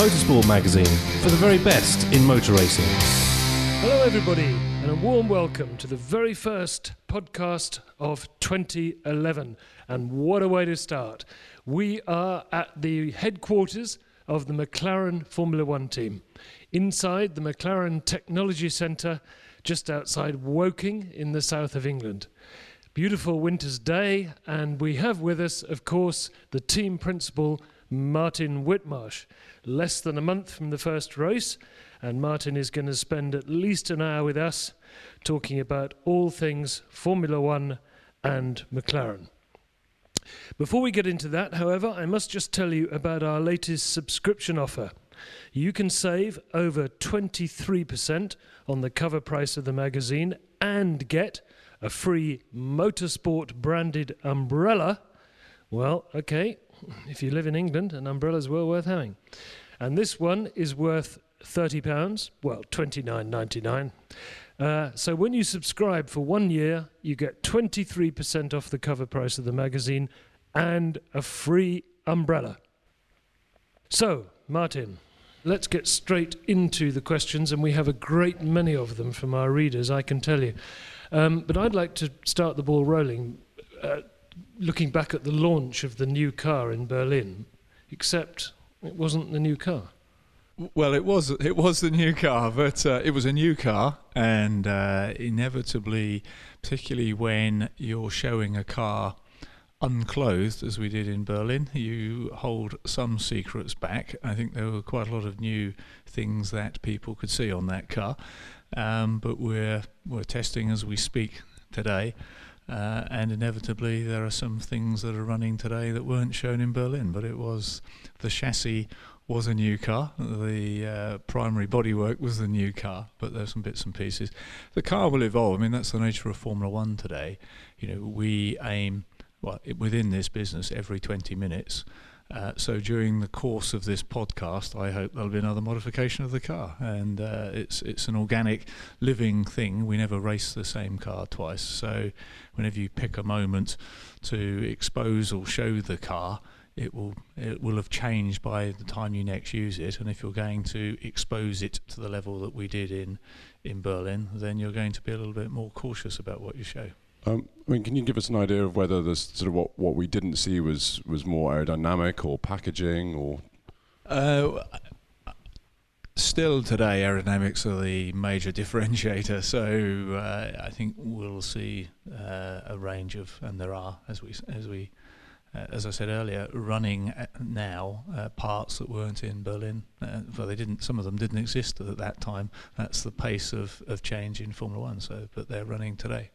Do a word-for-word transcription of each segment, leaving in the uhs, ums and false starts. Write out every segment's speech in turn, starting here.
Motorsport magazine for the very best in motor racing. Hello everybody, and a warm welcome to the very first podcast of twenty eleven. And what a way to start. We are at the headquarters of the McLaren Formula One team, inside the McLaren Technology Centre, just outside Woking in the south of England. Beautiful winter's day, and we have with us, of course, the team principal, Martin Whitmarsh. Less than a month from the first race, and Martin is going to spend at least an hour with us talking about all things Formula One and McLaren. Before we get into that, however, I must just tell you about our latest subscription offer. You can save over twenty-three percent on the cover price of the magazine and get a free Motorsport branded umbrella. Well, okay, if you live in England, an umbrella's well worth having. And this one is worth thirty pounds, well, twenty-nine ninety-nine. Uh, so when you subscribe for one year, you get twenty-three percent off the cover price of the magazine and a free umbrella. So, Martin, let's get straight into the questions, and we have a great many of them from our readers, I can tell you. Um, but I'd like to start the ball rolling, uh, looking back at the launch of the new car in Berlin, except it wasn't the new car. Well, it was it was the new car, but uh, it was a new car, and uh, inevitably, particularly when you're showing a car unclothed, as we did in Berlin, you hold some secrets back. I think there were quite a lot of new things that people could see on that car, um, but we're we're testing as we speak today, uh, and inevitably there are some things that are running today that weren't shown in Berlin. But it was the chassis was a new car, the uh, primary bodywork was the new car, but there's some bits and pieces. The car will evolve. I mean, that's the nature of Formula One today. You know, we aim, well, within this business every twenty minutes. Uh, so during the course of this podcast, I hope there'll be another modification of the car, and uh, it's it's an organic, living thing. We never race the same car twice. So whenever you pick a moment to expose or show the car, it will it will have changed by the time you next use it. And if you're going to expose it to the level that we did in in Berlin, then you're going to be a little bit more cautious about what you show. Um, I mean, can you give us an idea of whether this sort of what, what we didn't see was, was more aerodynamic or packaging or? Uh, still today, aerodynamics are the major differentiator. So uh, I think we'll see uh, a range of, and there are, as we as we uh, as I said earlier, running now uh, parts that weren't in Berlin. Uh, well, they didn't. Some of them didn't exist at that time. That's the pace of, of change in Formula One. So, but they're running today.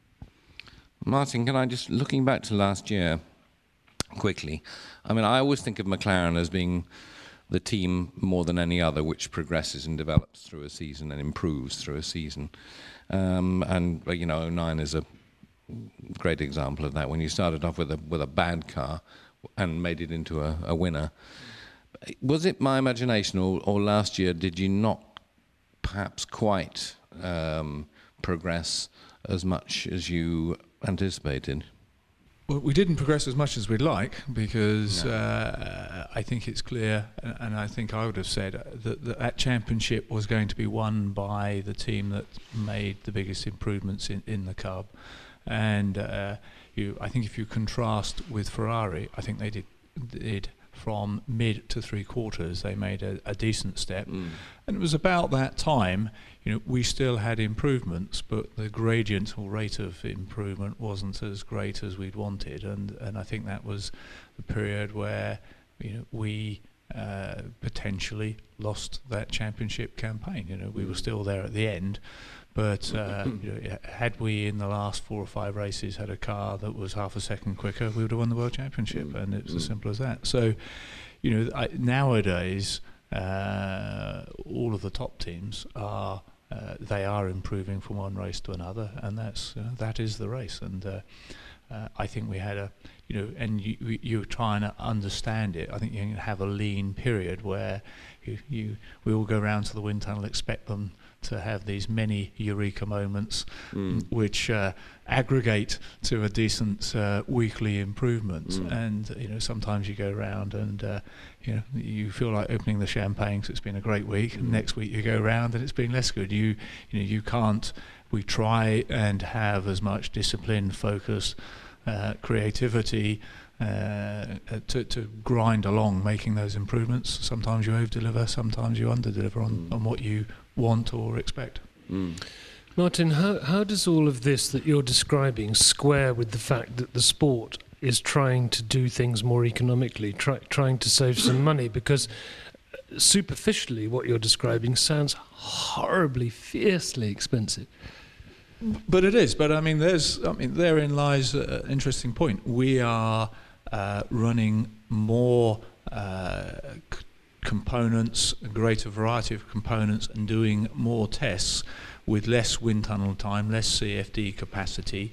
Martin, can I just, looking back to last year, quickly, I mean, I always think of McLaren as being the team more than any other which progresses and develops through a season and improves through a season. Um, and, you know, oh nine is a great example of that, when you started off with a with a bad car and made it into a, a winner. Was it my imagination, or, or last year did you not perhaps quite um, progress as much as you anticipated? Well, we didn't progress as much as we'd like, because no. uh, I think it's clear, and I think I would have said that, that that championship was going to be won by the team that made the biggest improvements in, in the car. And uh, you, I think if you contrast with Ferrari, I think they did did from mid to three quarters, they made a, a decent step. Mm. And it was about that time, you know, we still had improvements, but the gradient or rate of improvement wasn't as great as we'd wanted. And, and I think that was the period where, you know, we uh, potentially lost that championship campaign. You know, we were still there at the end, but uh, you know, had we in the last four or five races had a car that was half a second quicker, we would have won the world championship, mm. and it was mm. as simple as that. So, you know, I, nowadays uh, all of the top teams are uh, they are improving from one race to another, and that's you know, that is the race. And uh, uh, I think we had a, you know, and you, you were trying to understand it. I think you can have a lean period where you, you we all go around to the wind tunnel, expect them to have these many eureka moments, mm. which uh, aggregate to a decent uh, weekly improvement. Mm. And you know, sometimes you go around and uh, you know, you feel like opening the champagne because it's been a great week. Mm. And next week you go around and it's been less good. You you know, you can't. We try and have as much discipline, focus, uh, creativity uh, to, to grind along, making those improvements. Sometimes you over-deliver, sometimes you under-deliver on, mm. on what you want or expect. Mm. Martin, how, how does all of this that you're describing square with the fact that the sport is trying to do things more economically, try, trying to save some money? Because superficially what you're describing sounds horribly, fiercely expensive. But it is. But I mean, there's. I mean, therein lies an interesting point. We are uh, running more uh, c- components, a greater variety of components, and doing more tests with less wind tunnel time, less C F D capacity,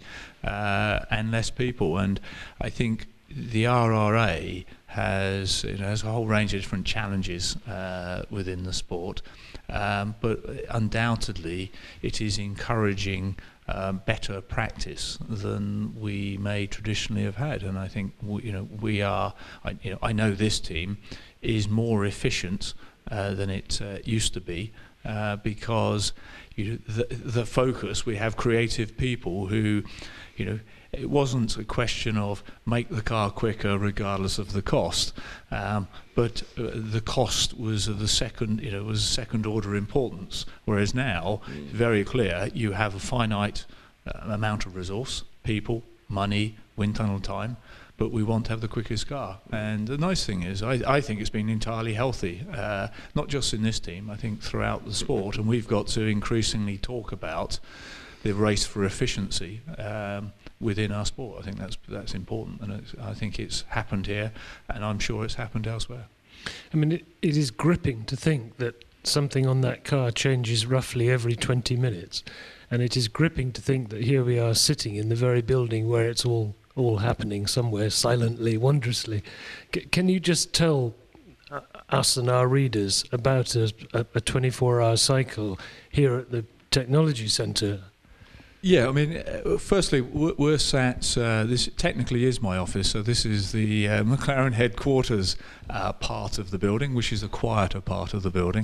uh, and less people. And I think the R R A has, you know, has a whole range of different challenges uh, within the sport. Um, but undoubtedly, it is encouraging uh, better practice than we may traditionally have had. And I think we, you know we are. I, you know, I know this team is more efficient uh, than it uh, used to be uh, because you know, the, the focus. We have creative people who, you know. It wasn't a question of make the car quicker regardless of the cost, um, but uh, the cost was of the second, you know, was second order importance. Whereas now, mm. very clear, you have a finite uh, amount of resource, people, money, wind tunnel time, but we want to have the quickest car. And the nice thing is, I, I think it's been entirely healthy, uh, not just in this team, I think throughout the sport, and we've got to increasingly talk about the race for efficiency um, within our sport. I think that's that's important, and it's, I think it's happened here, and I'm sure it's happened elsewhere. I mean, it, it is gripping to think that something on that car changes roughly every twenty minutes, and it is gripping to think that here we are sitting in the very building where it's all all happening somewhere silently, wondrously. C- can you just tell uh, us and our readers about a, a twenty-four hour cycle here at the Technology Centre? Yeah, I mean, uh, firstly, we're, we're sat, uh, this technically is my office, so this is the uh, McLaren headquarters uh, part of the building, which is the quieter part of the building.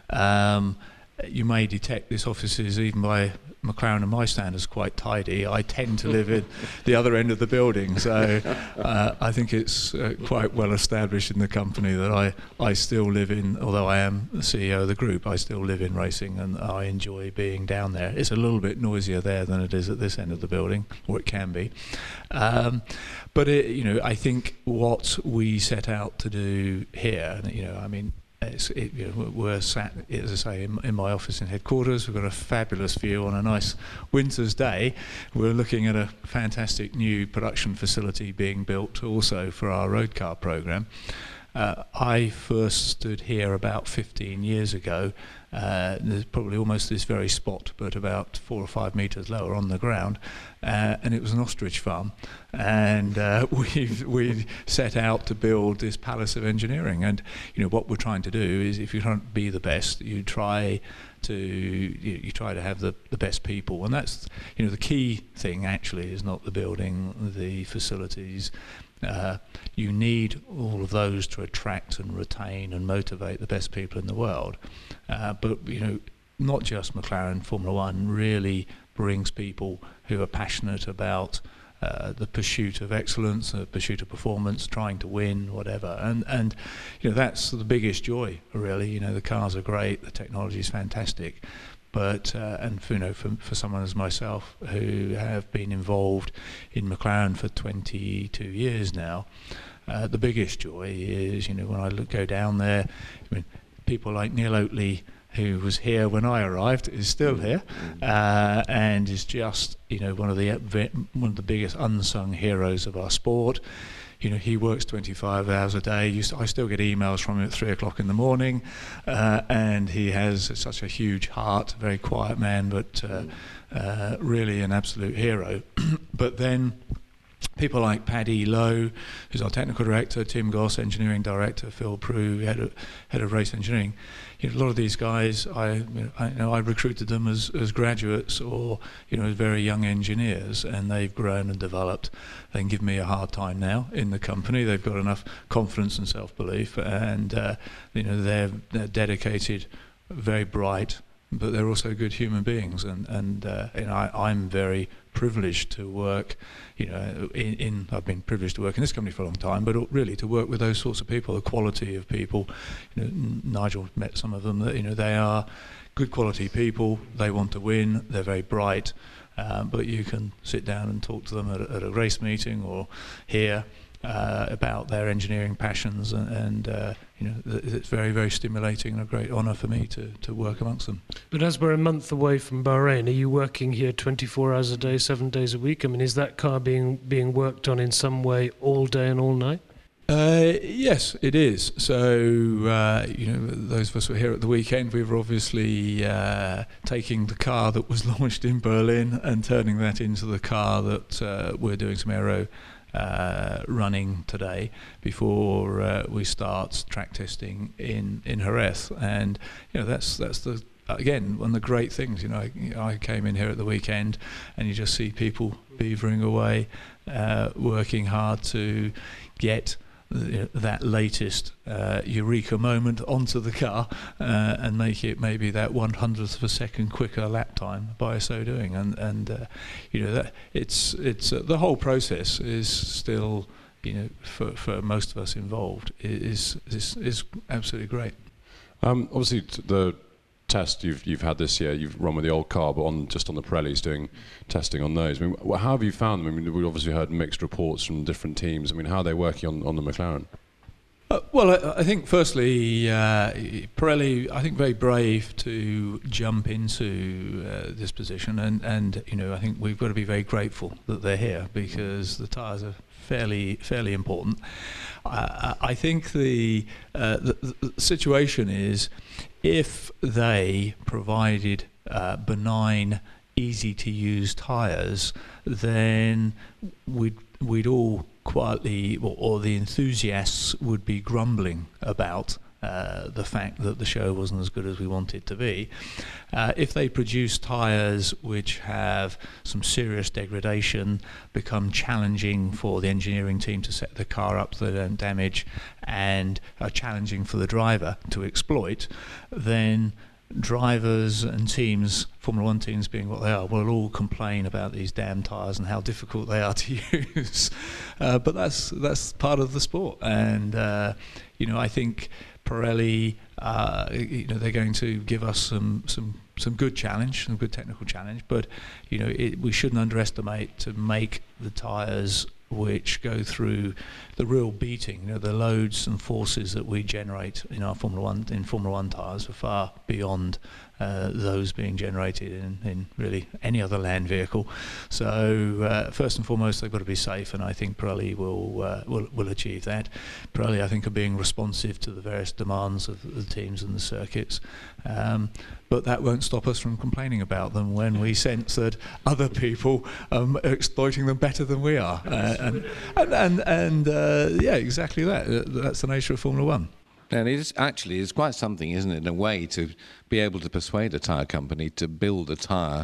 Um, you may detect this office is, even by McLaren and my standards, quite tidy. I tend to live in the other end of the building, so uh, I think it's uh, quite well established in the company that I, I still live in, although I am the C E O of the group, I still live in racing and I enjoy being down there. It's a little bit noisier there than it is at this end of the building, or it can be. Um, but, it, you know, I think what we set out to do here, you know, I mean, It's, it, you know, we're sat, as I say, in, in my office in headquarters. We've got a fabulous view on a nice winter's day. We're looking at a fantastic new production facility being built also for our road car program. Uh, I first stood here about fifteen years ago. Uh, there's probably almost this very spot, but about four or five metres lower on the ground, uh, and it was an ostrich farm. And uh, we we set out to build this palace of engineering. And you know what we're trying to do is, if you try to be the best, you try to you, you try to have the, the best people. And that's you know the key thing actually is not the building, the facilities. Uh, you need all of those to attract and retain and motivate the best people in the world. Uh, but, you know, not just McLaren, Formula One really brings people who are passionate about uh, the pursuit of excellence, the pursuit of performance, trying to win, whatever. And, and, you know, that's the biggest joy, really. You know, the cars are great, the technology is fantastic. But uh, and for, you know, for, for someone as myself who have been involved in McLaren for twenty-two years now, uh, the biggest joy is, you know, when I look, go down there, I mean, people like Neil Oatley, who was here when I arrived, is still here, uh, and is just, you know, one of the one of the biggest unsung heroes of our sport. You know, he works twenty-five hours a day. You st- I still get emails from him at three o'clock in the morning, uh, and he has such a huge heart. Very quiet man, but uh, uh, really an absolute hero. But then, people like Paddy Lowe, who's our technical director, Tim Goss, engineering director, Phil Prue, head of, head of race engineering. You know, a lot of these guys, I, you know, I, you know, I recruited them as, as graduates or, you know, as very young engineers, and they've grown and developed. They can give me a hard time now in the company. They've got enough confidence and self-belief, and uh, you know, they're, they're dedicated, very bright, but they're also good human beings, and and, uh, and I, I'm very privileged to work, you know, in, in I've been privileged to work in this company for a long time, but really to work with those sorts of people, the quality of people. You know, Nigel met some of them. That you know, they are good quality people. They want to win. They're very bright, um, but you can sit down and talk to them at a, at a race meeting or here. Uh, about their engineering passions, and, and uh, you know, it's very, very stimulating and a great honour for me to, to work amongst them. But as we're a month away from Bahrain, are you working here twenty-four hours a day, seven days a week? I mean, is that car being being worked on in some way all day and all night? Uh, yes, it is. So, uh, you know, those of us who were here at the weekend, we were obviously uh, taking the car that was launched in Berlin and turning that into the car that uh, we're doing some aero Uh, running today before uh, we start track testing in in Jerez. And you know, that's that's the again one of the great things. You know, I, I came in here at the weekend, and you just see people beavering away, uh, working hard to get the, that latest uh, eureka moment onto the car uh, and make it maybe that one hundredth of a second quicker lap time by so doing. And and uh, you know, that it's it's uh, the whole process is still, you know, for for most of us involved is is is absolutely great. Um, obviously, t- the test you've you've had this year, you've run with the old car, but on just on the Pirellis, doing testing on those. I mean, wh- how have you found them? I mean, we obviously heard mixed reports from different teams. I mean, how are they working on, on the McLaren? Uh, well, I, I think firstly, uh, Pirelli, I think very brave to jump into uh, this position, and, and you know, I think we've got to be very grateful that they're here, because the tyres are fairly fairly important. Uh, I think the, uh, the the situation is, if they provided uh, benign, easy to use tyres, then we'd we'd all quietly, or, or the enthusiasts would be grumbling about uh, the fact that the show wasn't as good as we want it to be. Uh, if they produce tyres which have some serious degradation, become challenging for the engineering team to set the car up so they don't damage, and are challenging for the driver to exploit, then drivers and teams, Formula One teams being what they are, will all complain about these damn tyres and how difficult they are to use. Uh, but that's that's part of the sport, and uh, you know, I think Pirelli, uh, you know, they're going to give us some some some good challenge, some good technical challenge. But you know, it, we shouldn't underestimate to make the tyres which go through the real beating. You know, the loads and forces that we generate in our Formula One in Formula One tyres are far beyond uh, those being generated in, in really any other land vehicle. So uh, first and foremost, they've got to be safe, and I think Pirelli will uh, will will achieve that. Pirelli, I think, are being responsive to the various demands of the teams and the circuits. Um, but that won't stop us from complaining about them when we sense that other people um, are exploiting them better than we are. Uh, and and and, and uh, yeah, exactly that. Uh, that's the nature of Formula One. And it is actually it's quite something, isn't it, in a way, to be able to persuade a tyre company to build a tyre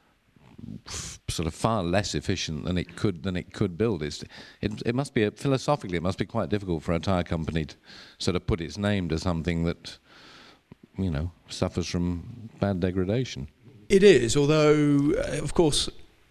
f- sort of far less efficient than it could than it could build. It's, it it must be a, philosophically it must be quite difficult for a tyre company to sort of put its name to something that, you know, suffers from bad degradation. It is, although uh, of course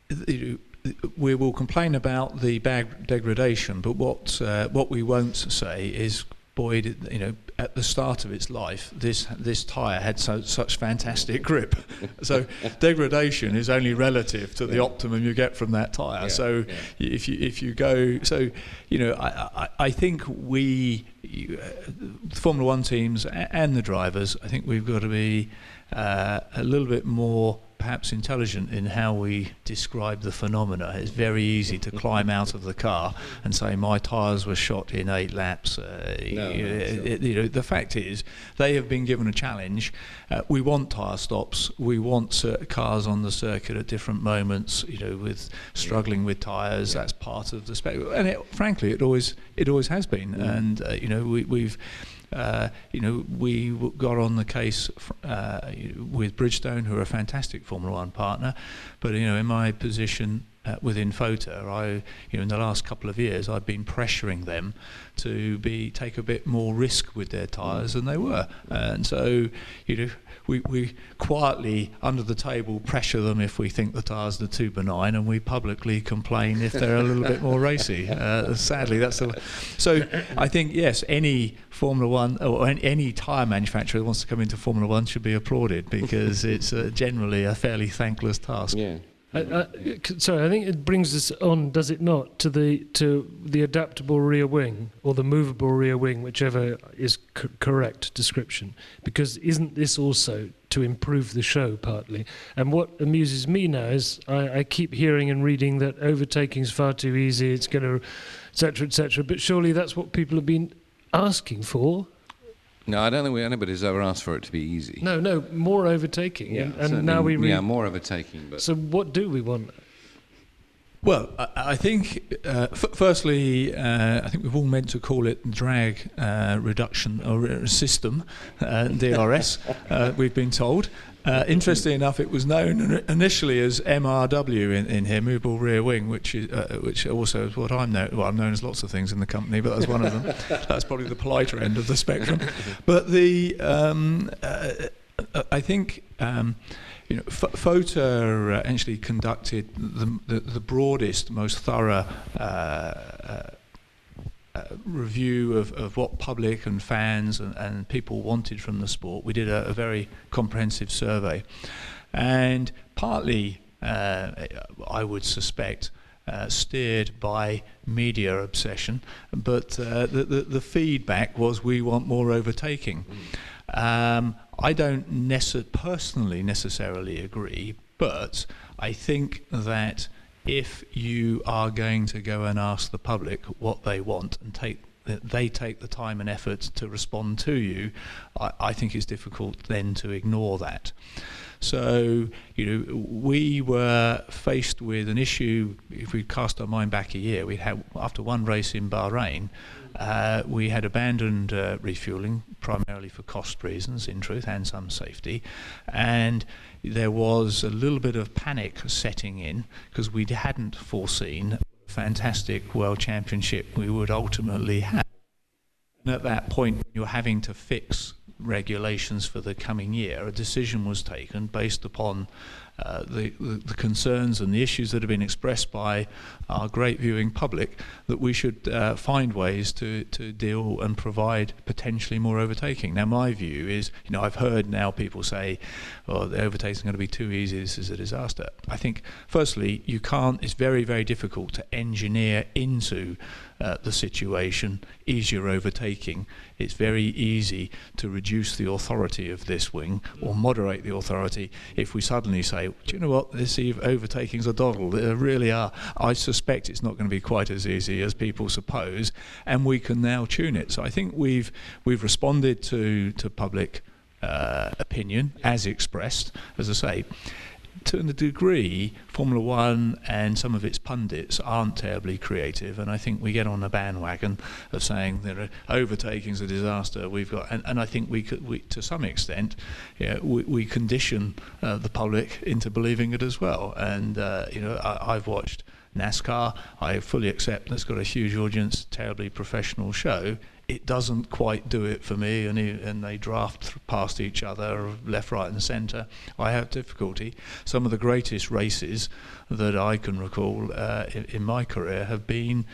we will complain about the bad degradation, but what uh, what we won't say is, boy, you know, at the start of its life, this this tyre had so, such fantastic grip. So degradation is only relative to the optimum you get from that tyre. Yeah, so yeah. if you if you go, so you know, I I, I think we, you, uh, the Formula One teams and the drivers, I think we've got to be uh, a little bit more perhaps intelligent in how we describe the phenomena. It's very easy to climb out of the car and say my tyres were shot in eight laps. Uh, No, you, no, it, it, you know, the fact is, they have been given a challenge. Uh, we want tyre stops. We want cir- cars on the circuit at different moments. You know, with struggling with tyres. Yeah. That's part of the spec. And it, frankly, it always it always has been. Mm. And uh, you know, we, we've. Uh, you know, we w- got on the case uh, with Bridgestone, who are a fantastic Formula One partner. But you know, in my position uh, within FOTA, I, you know, in the last couple of years, I've been pressuring them to be take a bit more risk with their tyres than they were, and so you know, we we quietly under the table pressure them if we think the tyres are too benign, and we publicly complain if they're a little bit more racy. Uh, sadly, that's the. So I think yes, any Formula One or any, any tyre manufacturer that wants to come into Formula One should be applauded, because it's uh, generally a fairly thankless task. Yeah. I, I, c- sorry, I think it brings us on, does it not, to the to the adaptable rear wing or the movable rear wing, whichever is c- correct description. Because isn't this also to improve the show partly? And what amuses me now is I, I keep hearing and reading that overtaking is far too easy. It's going to, et cetera, et cetera. But surely that's what people have been asking for. No, I don't think we, anybody's ever asked for it to be easy. No, no, more overtaking. and and certainly, now we read. yeah, more overtaking. But So what do we want? Well, I, I think, uh, f- firstly, uh, I think we've all meant to call it drag uh, reduction or uh, system, uh, D R S, uh, we've been told. Uh, interestingly enough, it was known initially as M R W in, in here, movable rear wing, which is uh, which also is what I'm known. Well, I'm known as lots of things in the company, but that's one of them. That's probably the politer end of the spectrum. But the um, uh, I think. Um, You know, F- FOTA uh, actually conducted the, the, the broadest, most thorough uh, uh, uh, review of, of what public and fans and, and people wanted from the sport. We did a, a very comprehensive survey, and partly, uh, I would suspect, uh, steered by media obsession, but uh, the, the, the feedback was we want more overtaking. Um, I don't necess- personally necessarily agree, but I think that if you are going to go and ask the public what they want and take they take the time and effort to respond to you, I, I think it's difficult then to ignore that. So, you know, we were faced with an issue. If we cast our mind back a year, we had after one race in Bahrain, uh, we had abandoned uh, refueling primarily for cost reasons, in truth, and some safety, and there was a little bit of panic setting in because we hadn't foreseen a fantastic world championship we would ultimately have. And at that point, you're having to fix regulations for the coming year. A decision was taken based upon uh, the, the, the concerns and the issues that have been expressed by our great viewing public, that we should uh, find ways to, to deal and provide potentially more overtaking. Now, my view is, you know, I've heard now people say, oh, the overtaking is going to be too easy, this is a disaster. I think, firstly, you can't, it's very, very difficult to engineer into uh, the situation easier overtaking. It's very easy to reduce the authority of this wing or moderate the authority if we suddenly say, do you know what, this overtaking's a doddle. They really are. I suspect it's not going to be quite as easy as people suppose, and we can now tune it. So I think we've we've responded to to public uh, opinion as expressed. As I say, to a degree, Formula One and some of its pundits aren't terribly creative, and I think we get on the bandwagon of saying that uh, overtaking's a disaster. We've got, and, and I think we could, we, to some extent, yeah, we, we condition uh, the public into believing it as well. And uh, you know, I, I've watched NASCAR. I fully accept that's got a huge audience, terribly professional show. It doesn't quite do it for me, and, he, and they draft past each other, left, right and centre. I have difficulty. Some of the greatest races that I can recall uh, in, in my career have been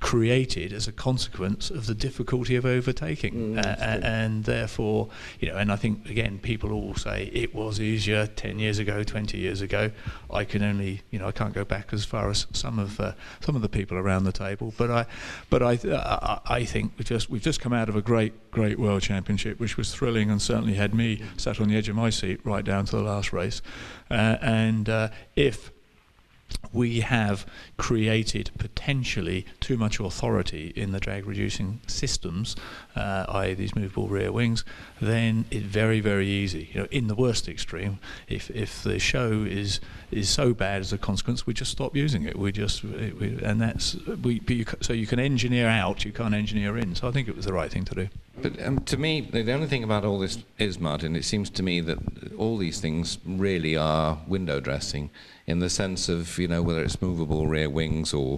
created as a consequence of the difficulty of overtaking, Mm, uh, that's a- good. and therefore, you know, and I think again, people all say it was easier ten years ago, twenty years ago. I can only, you know, I can't go back as far as some of uh, some of the people around the table, but I, but I, th- I, I think we just we've just come out of a great, great World Championship, which was thrilling and certainly had me sat on the edge of my seat right down to the last race, uh, and uh, if we have created potentially too much authority in the drag reducing systems, uh, that is these movable rear wings, then it's very, very easy. You know, in the worst extreme, if if the show is is so bad as a consequence, we just stop using it. We just we, we, and that's we. But you, so you can engineer out, you can't engineer in. So I think it was the right thing to do. But um, to me, the the only thing about all this is, Martin, it seems to me that all these things really are window dressing, in the sense of, you know, whether it's movable rear wings or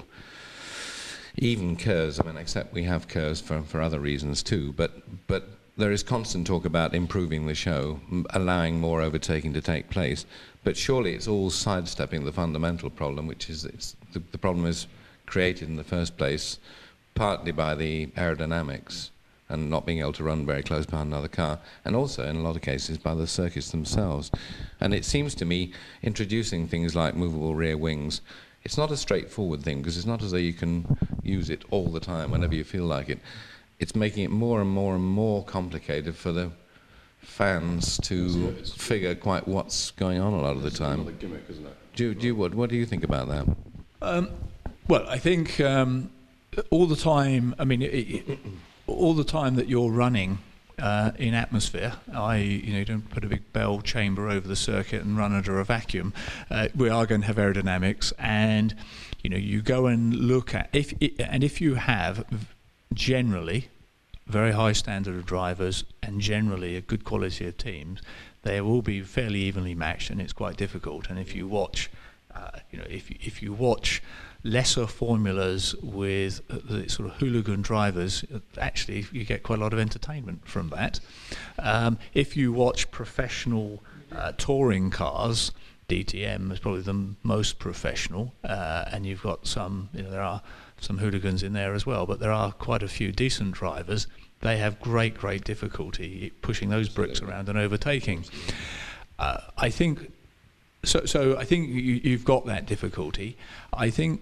even curves. I mean, except we have curves for, for other reasons too. But but there is constant talk about improving the show, m- allowing more overtaking to take place. But surely it's all sidestepping the fundamental problem, which is it's the, the problem is created in the first place partly by the aerodynamics and not being able to run very close behind another car, and also in a lot of cases by the circuits themselves. And it seems to me introducing things like movable rear wings, it's not a straightforward thing, because it's not as though you can use it all the time whenever you feel like it. It's making it more and more and more complicated for the fans to figure quite what's going on a lot of the time. Another gimmick, isn't it? Do, you- do you, what, what do you think about that? Um, well, I think um, all the time, I mean, it, it, all the time that you're running uh, in atmosphere, that is, you know, you don't put a big bell chamber over the circuit and run under a vacuum, uh, we are going to have aerodynamics, and, you know, you go and look at, if it, and if you have generally very high standard of drivers and generally a good quality of teams, they will be fairly evenly matched, and it's quite difficult. And if you watch, uh, you know, if if you watch lesser formulas with uh, the sort of hooligan drivers, uh, actually you get quite a lot of entertainment from that. Um, if you watch professional uh, touring cars, D T M is probably the m- most professional, uh, and you've got some, you know, there are some hooligans in there as well, but there are quite a few decent drivers. They have great, great difficulty pushing those bricks around and overtaking. Uh, I think so. So I think you, you've got that difficulty. I think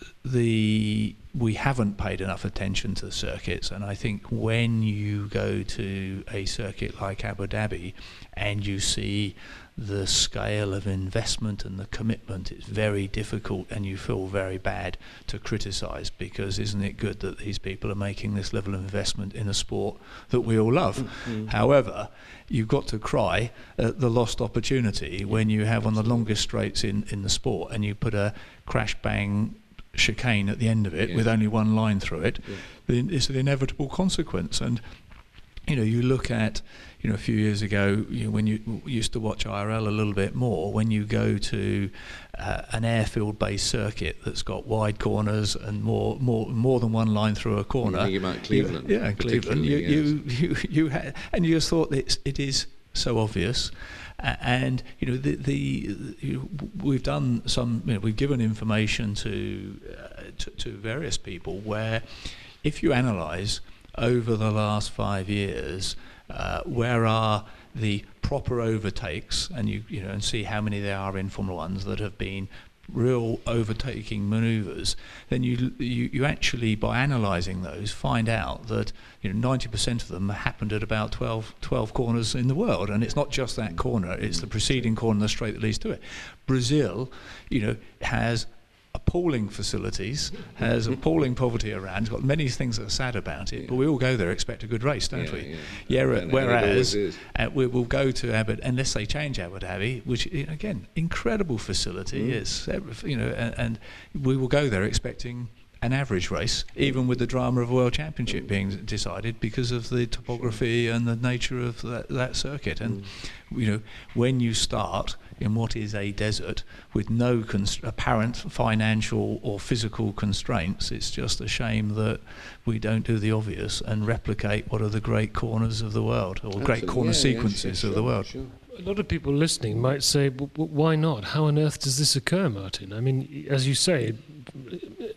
the we haven't paid enough attention to the circuits, and I think when you go to a circuit like Abu Dhabi and you see the scale of investment and the commitment, it's very difficult, and you feel very bad to criticise, because isn't it good that these people are making this level of investment in a sport that we all love? Mm-hmm. However, you've got to cry at the lost opportunity when you have one of the longest straights in, in the sport, and you put a crash bang chicane at the end of it, yeah, with only one line through it. Yeah. Then it's an inevitable consequence. And you know, you look at, you know, a few years ago, you know, when you used to watch I R L a little bit more, when you go to uh, an airfield-based circuit that's got wide corners and more more more than one line through a corner. You think about Cleveland. You, yeah, Cleveland. You, yes. you you you had, and you just thought that it's, it is so obvious. Uh, and you know, the the you know, we've done some, you know, we've given information to, uh, to to various people where, if you analyse over the last five years, uh, where are the proper overtakes, and you you know, and see how many there are in Formula Ones that have been real overtaking manoeuvres, then you, you you actually, by analysing those, find out that, you know, ninety percent of them happened at about twelve, twelve corners in the world, and it's not just that corner, it's the preceding corner, the straight that leads to it. Brazil, you know, has appalling facilities, has appalling poverty around, it's got many things that are sad about it, yeah, but we all go there, expect a good race, don't yeah, we? Yeah, yeah, and whereas uh, we will go to Abu, unless they change Abu Dhabi, which, you know, again, incredible facility, mm. is, you know, and, and we will go there expecting an average race, even with the drama of a World Championship being decided because of the topography and the nature of that, that circuit. And mm. you know, when you start in what is a desert with no const- apparent financial or physical constraints, it's just a shame that we don't do the obvious and replicate what are the great corners of the world, or Absolutely. great corner yeah, sequences yeah, sure, of the world. Sure. A lot of people listening might say, w- w- why not? How on earth does this occur, Martin? I mean, as you say,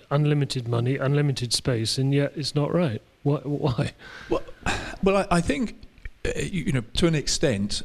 unlimited money, unlimited space, and yet it's not right. Why? Why? Well, well, I, I think uh, you, you know, to an extent,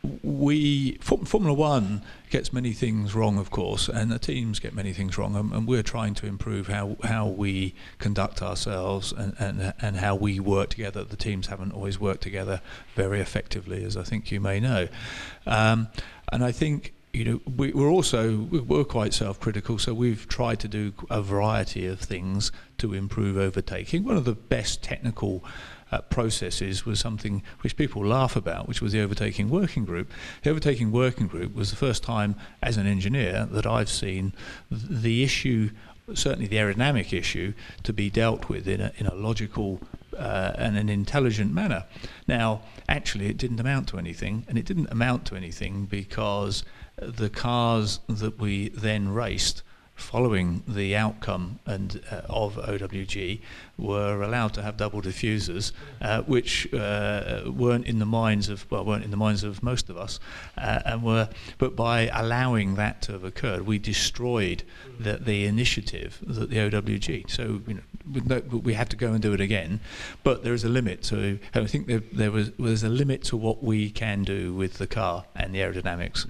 we Formula One gets many things wrong, of course, and the teams get many things wrong, and, and we're trying to improve how how we conduct ourselves and, and and how we work together. The teams haven't always worked together very effectively, as I think you may know, um, and I think. You know, we, we're also we're quite self-critical, so we've tried to do a variety of things to improve overtaking. One of the best technical uh, processes was something which people laugh about, which was the overtaking working group. The overtaking working group was the first time, as an engineer, that I've seen the issue, certainly the aerodynamic issue, to be dealt with in a, in a logical uh, and an intelligent manner. Now, actually, it didn't amount to anything, and it didn't amount to anything because the cars that we then raced following the outcome and uh, of O W G were allowed to have double diffusers, uh, which uh, weren't in the minds of well, weren't in the minds of most of us, uh, and were. But by allowing that to have occurred, we destroyed the, the initiative that the O W G. So you know, we had to go and do it again. But there is a limit to. I think there, there was was a limit to what we can do with the car and the aerodynamics,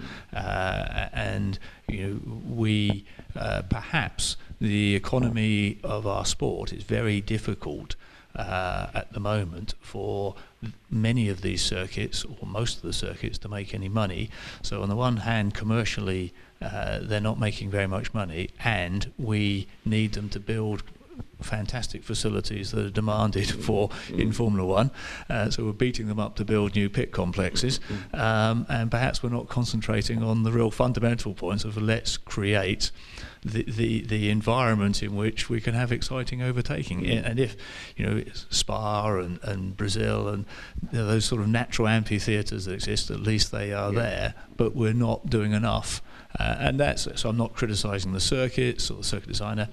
uh, and you know we. Uh, perhaps the economy of our sport is very difficult uh, at the moment for many of these circuits, or most of the circuits, to make any money. So on the one hand, commercially, uh, they're not making very much money, and we need them to build fantastic facilities that are demanded for in Formula One, uh, so we're beating them up to build new pit complexes, um, and perhaps we're not concentrating on the real fundamental points of let's create the, the, the environment in which we can have exciting overtaking. And if you know Spa and, and Brazil and you know, those sort of natural amphitheatres that exist, at least they are yeah. there, but we're not doing enough, uh, and that's so I'm not criticising the circuits or the circuit designer.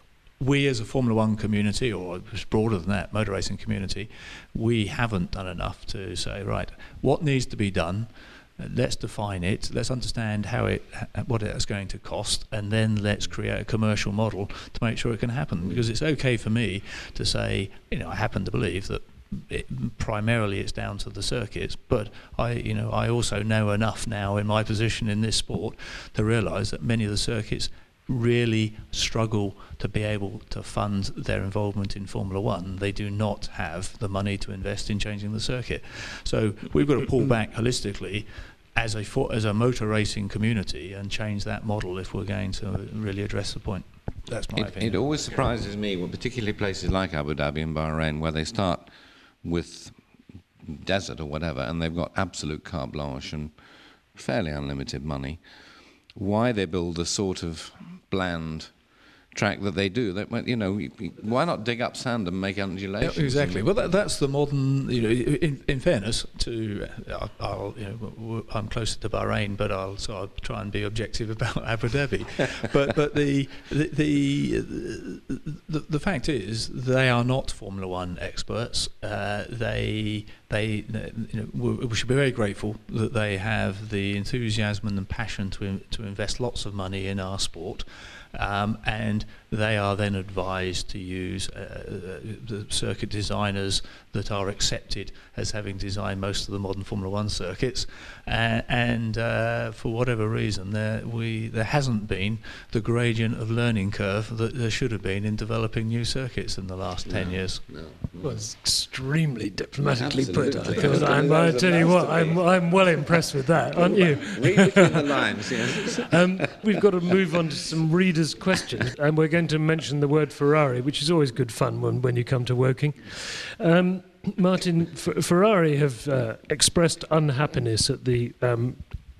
We as a Formula One community, or broader than that, motor racing community, we haven't done enough to say, right, what needs to be done, let's define it, let's understand how it, what it's going to cost, and then let's create a commercial model to make sure it can happen. Because it's okay for me to say, you know, I happen to believe that it, primarily it's down to the circuits, but I, you know, I also know enough now in my position in this sport to realise that many of the circuits really struggle to be able to fund their involvement in Formula One. They do not have the money to invest in changing the circuit. So we've got to pull back holistically as a for, as a motor racing community and change that model if we're going to really address the point. That's my it, opinion. It always surprises me, well, particularly places like Abu Dhabi and Bahrain, where they start with desert or whatever, and they've got absolute carte blanche and fairly unlimited money. Why they build a sort of bland track that they do? That, you know, why not dig up sand and make undulations? Yeah, exactly. Well, that, that's the modern. You know, in, in fairness to, uh, I'll, you know, I'm closer to Bahrain, but I'll so I'll try and be objective about Abu Dhabi. but but the the, the the the fact is they are not Formula One experts. Uh, they they you know we should be very grateful that they have the enthusiasm and the passion to to invest lots of money in our sport. Um, and they are then advised to use uh, the circuit designers that are accepted as having designed most of the modern Formula One circuits, uh, and uh, for whatever reason there we there hasn't been the gradient of learning curve that there should have been in developing new circuits in the last no, ten years. No, no. Well, it's extremely diplomatically Absolutely. put. Because I'm, I tell you what, I'm, I'm well impressed with that, aren't you? Read between the lines, yes. um, we've got to move on to some readers' questions, and we're going to mention the word Ferrari, which is always good fun when, when you come to Woking. Um, Martin, F- Ferrari have uh, expressed unhappiness at the um,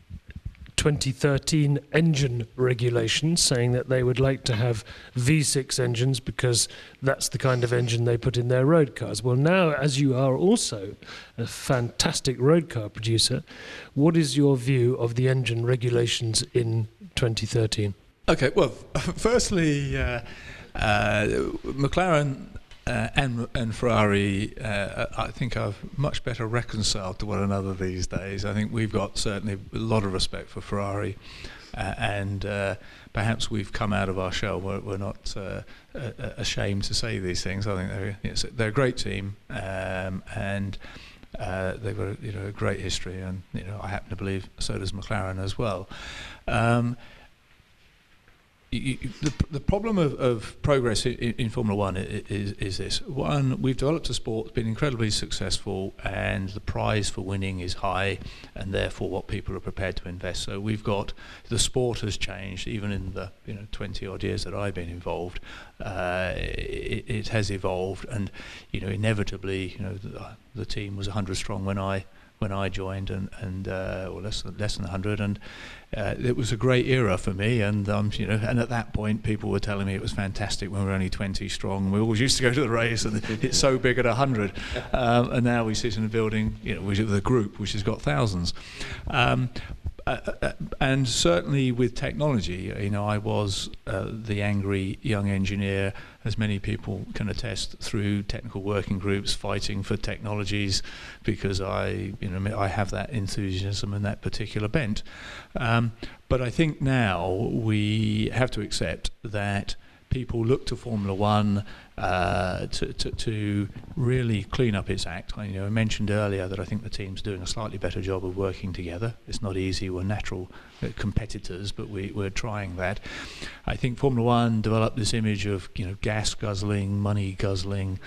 twenty thirteen engine regulations, saying that they would like to have V six engines because that's the kind of engine they put in their road cars. Well, now, as you are also a fantastic road car producer, what is your view of the engine regulations in twenty thirteen? Okay, well, firstly, uh, uh, McLaren uh, and and Ferrari, uh, I think, are much better reconciled to one another these days. I think we've got certainly a lot of respect for Ferrari, uh, and uh, perhaps we've come out of our shell. We're, we're not uh, uh, ashamed to say these things. I think they're you know, they're a great team, um, and uh, they've got a, you know a great history, and you know I happen to believe so does McLaren as well. Um, You, you, the, the problem of, of progress in, in Formula One is, is this. One, we've developed a sport that's been incredibly successful, and the prize for winning is high, and therefore what people are prepared to invest. So we've got, the sport has changed, even in the you know twenty odd years that I've been involved. Uh, it, it has evolved, and you know inevitably, you know the, the team was one hundred strong when I when I joined, and and uh, or less than less than one hundred, and uh, it was a great era for me. And um, you know, and at that point, people were telling me it was fantastic when we were only twenty strong. We always used to go to the race, and it's so big at one hundred. Um, and now we sit in a building, you know, with a group which has got thousands. Um, Uh, uh, and certainly with technology, you know, I was uh, the angry young engineer, as many people can attest, through technical working groups, fighting for technologies, because I, you know, I have that enthusiasm and that particular bent. Um, but I think now we have to accept that people look to Formula One uh, to, to, to really clean up its act. I, you know, I mentioned earlier that I think the team's doing a slightly better job of working together. It's not easy. We're natural uh, competitors, but we, we're trying that. I think Formula One developed this image of you know gas guzzling, money guzzling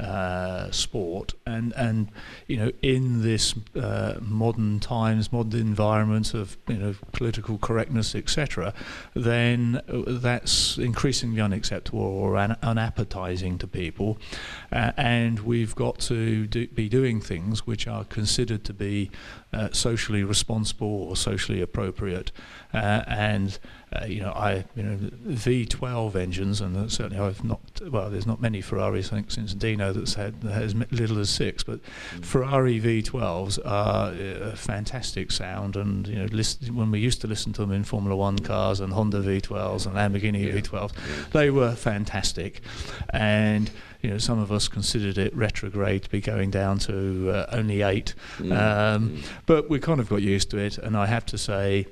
uh, sport, and and you know in this uh, modern times, modern environment of you know political correctness, et cetera, then that's increasingly unacceptable or un- unappetizing to people, uh, and we've got to do, be doing things which are considered to be uh, socially responsible or socially appropriate. Uh, and uh, you know, I you know V twelve engines, and certainly I've not well. There's not many Ferraris, I think, since Dino that's had as little as six. But mm. Ferrari V twelves are a fantastic sound, and you know, listen, when we used to listen to them in Formula One cars and Honda V twelves and Lamborghini yeah. V twelves, yeah. they were fantastic. And you know, some of us considered it retrograde to be going down to uh, only eight, mm. Um, mm. but we kind of got used to it. And I have to say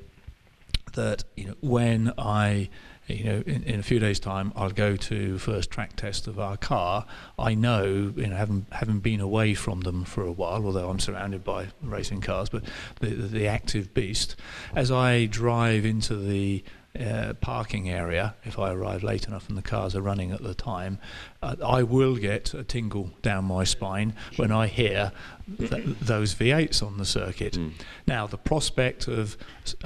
that you know when I you know in, in a few days' time I'll go to first track test of our car, I know you know having having been away from them for a while, although I'm surrounded by racing cars, but the the, the active beast, as I drive into the Uh, parking area, if I arrive late enough and the cars are running at the time, uh, I will get a tingle down my spine when I hear th- those V eights on the circuit. Mm. Now, the prospect of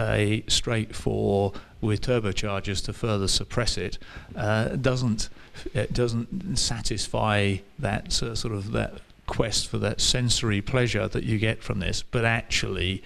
a straight four with turbochargers to further suppress it uh, doesn't it doesn't satisfy that uh, sort of that quest for that sensory pleasure that you get from this, but actually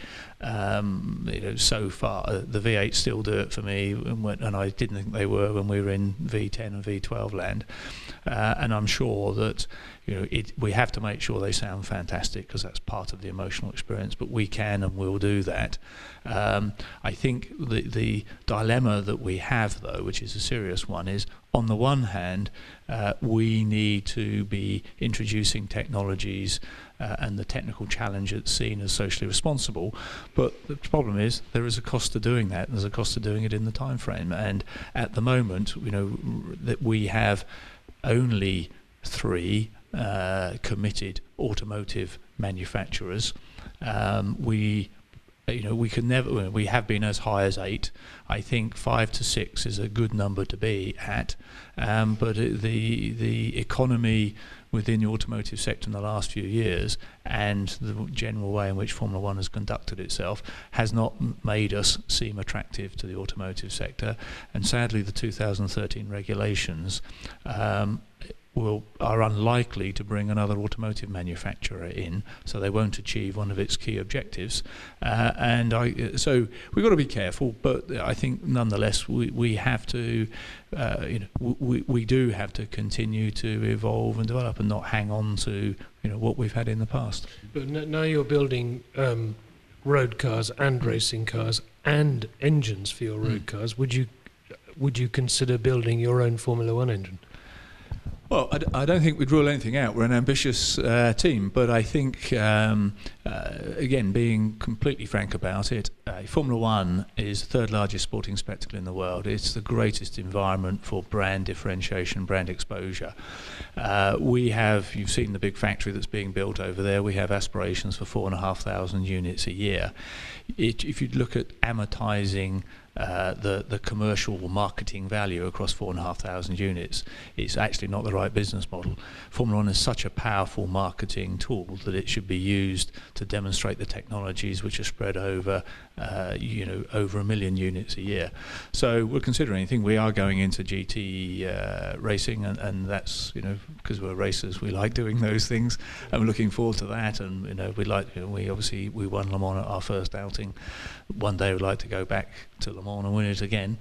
um, you know, so far uh, the V eights still do it for me, and, when, and I didn't think they were when we were in V ten and V twelve land, uh, and I'm sure that you know it, we have to make sure they sound fantastic, because that's part of the emotional experience, but we can and will do that. Um, I think the, the dilemma that we have, though, which is a serious one, is on the one hand, uh, we need to be introducing technologies uh, and the technical challenge that's seen as socially responsible, but the problem is there is a cost to doing that, and there's a cost to doing it in the time frame. And at the moment, you know, r- that we have only three uh, committed automotive manufacturers. Um, we You know, we can never. We have been as high as eight. I think five to six is a good number to be at. Um, but it, the the economy within the automotive sector in the last few years, and the general way in which Formula One has conducted itself, has not m- made us seem attractive to the automotive sector. And sadly, the two thousand thirteen regulations Um, will are unlikely to bring another automotive manufacturer in, so they won't achieve one of its key objectives. Uh, and I, so we've got to be careful, but I think nonetheless we, we have to, uh, you know, we we do have to continue to evolve and develop, and not hang on to you know what we've had in the past. But n- now you're building um, road cars and racing cars and engines for your road mm. cars. Would you would you consider building your own Formula One engine? Well, I, d- I don't think we'd rule anything out. We're an ambitious uh, team, but I think, um, uh, again, being completely frank about it, uh, Formula One is the third largest sporting spectacle in the world. It's the greatest environment for brand differentiation, brand exposure. Uh, we have, you've seen the big factory that's being built over there. We have aspirations for four and a half thousand units a year. It, if you look at amortizing Uh, the the commercial marketing value across four and a half thousand units, it's actually not the right business model. Formula One is such a powerful marketing tool that it should be used to demonstrate the technologies which are spread over, uh, you know, over a million units a year. So we're considering anything. We are going into G T uh, racing, and, and that's, you know, because we're racers, we like doing those things, and we're looking forward to that. And you know, we like, you know, we obviously we won Le Mans at our first outing. One day we'd like to go back to Le Mans and win it again.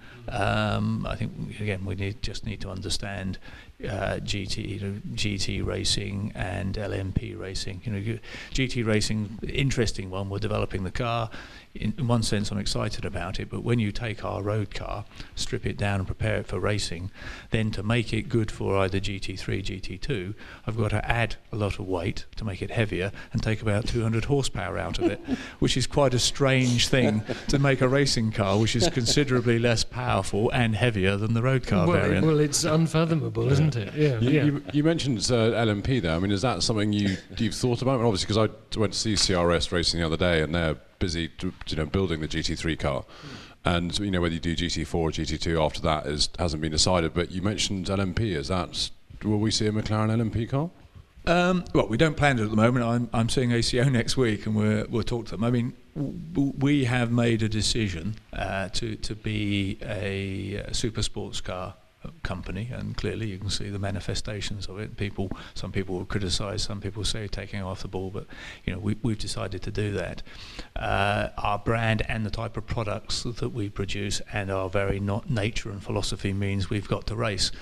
Um, I think again we need just need to understand uh, G T, you know, G T racing and L M P racing. You know, G T racing, interesting one. We're developing the car. In, in one sense, I'm excited about it. But when you take our road car, strip it down and prepare it for racing, then to make it good for either G T three, G T two, I've got to add a lot of weight to make it heavier and take about two hundred horsepower out of it, which is quite a strange thing to make a racing car, which is considerably less powerful and heavier than the road car well, variant. Well, it's unfathomable, yeah. isn't it? Yeah. You, yeah. you, you mentioned uh, L M P there. I mean, is that something you you've thought about? And obviously, because I went to see C R S racing the other day, and they're busy, to, you know, building the G T three car. And you know, whether you do G T four or G T two after that is hasn't been decided. But you mentioned L M P. Is that, will we see a McLaren L M P car? Um, well, we don't plan it at the moment. I'm I'm seeing A C O next week, and we're, we'll talk to them. I mean, w- we have made a decision uh, to to be a, a super sports car company, and clearly you can see the manifestations of it. People, some people will criticise, some people say taking off the ball, but you know, we, we've decided to do that. Uh, our brand and the type of products that we produce and our very not nature and philosophy means we've got to race.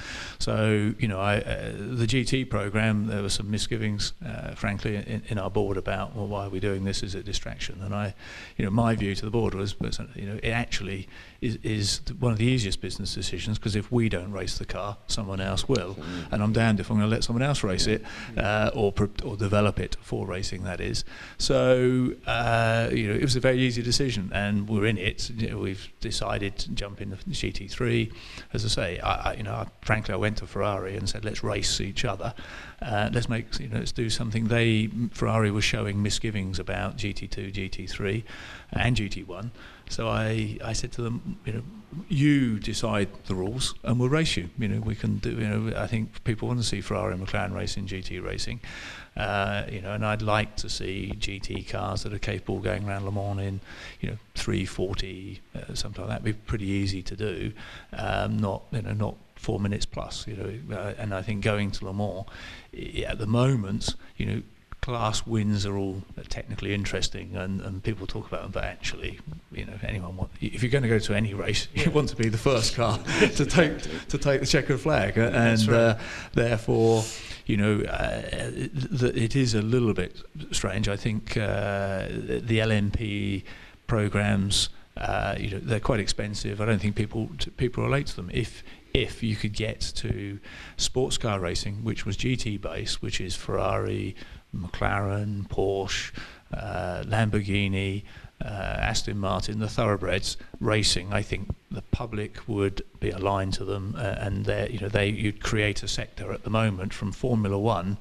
So you know, I, uh, the G T program, there were some misgivings, uh, frankly, in, in our board about, well, why are we doing this as a distraction? And I, you know, my view to the board was, was you know, it actually is, is one of the easiest business decisions, because if we don't race the car, someone else will, and I'm damned if I'm going to let someone else race it, uh, or or develop it for racing, that is. So uh, you know, it was a very easy decision, and we're in it. You know, we've decided to jump in the G T three. As I say, I, I, you know, I, frankly, I went to Ferrari and said, let's race each other. Uh, let's make, you know, let's do something. They Ferrari was showing misgivings about G T two, G T three, and G T one. So I, I said to them, you know, you decide the rules and we'll race you. You know, we can do, you know, I think people want to see Ferrari and McLaren racing, G T racing. Uh, you know, and I'd like to see G T cars that are capable of going around Le Mans in, you know, three forty, uh, something like that. It'd be pretty easy to do, um, not, you know, not four minutes plus, you know. Uh, and I think going to Le Mans, at the moment, you know, class wins are all technically interesting, and, and people talk about them, but actually, you know, anyone want, if you're going to go to any race, you want to be the first car to take to take the checkered flag, and right. uh, therefore, you know, uh, it, it is a little bit strange. I think uh, the L M P programs, uh, you know, they're quite expensive. I don't think people people relate to them. If if you could get to sports car racing, which was G T based, which is Ferrari, McLaren, Porsche, uh, Lamborghini, uh, Aston Martin, the thoroughbreds racing, I think the public would be aligned to them, uh, and they, you know, they you'd create a sector. At the moment, from Formula One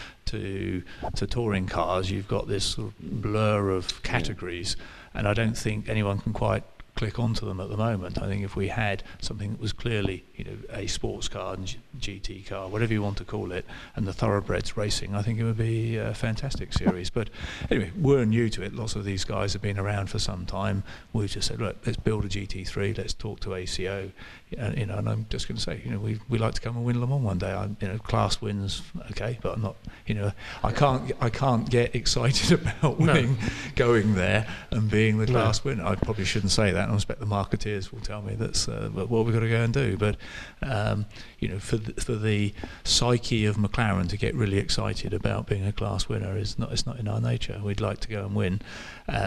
to to touring cars, you've got this sort of blur of categories, and I don't think anyone can quite click onto them at the moment. I think if we had something that was clearly, you know, a sports car and G T car, whatever you want to call it, and the thoroughbreds racing, I think it would be a fantastic series. But anyway, we're new to it. Lots of these guys have been around for some time. We've just said, look, let's build a G T three. Let's talk to A C O. Uh, you know, and I'm just going to say, you know, we we like to come and win Le Mans one day. I, you know, class wins, okay, but I'm not, you know, I can't I can't get excited about winning, no. going there and being the class no. winner. I probably shouldn't say that. I expect the marketeers will tell me that's uh, what we've got to go and do. But um, you know, for the, for the psyche of McLaren to get really excited about being a class winner is not it's not in our nature. We'd like to go and win. Uh,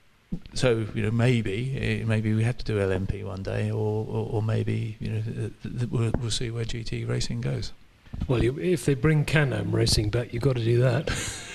So you know, maybe maybe we have to do L M P one day, or or, or maybe you know th- th- we'll, we'll see where G T racing goes. Well, you, if they bring Can-Am racing back, you've got to do that.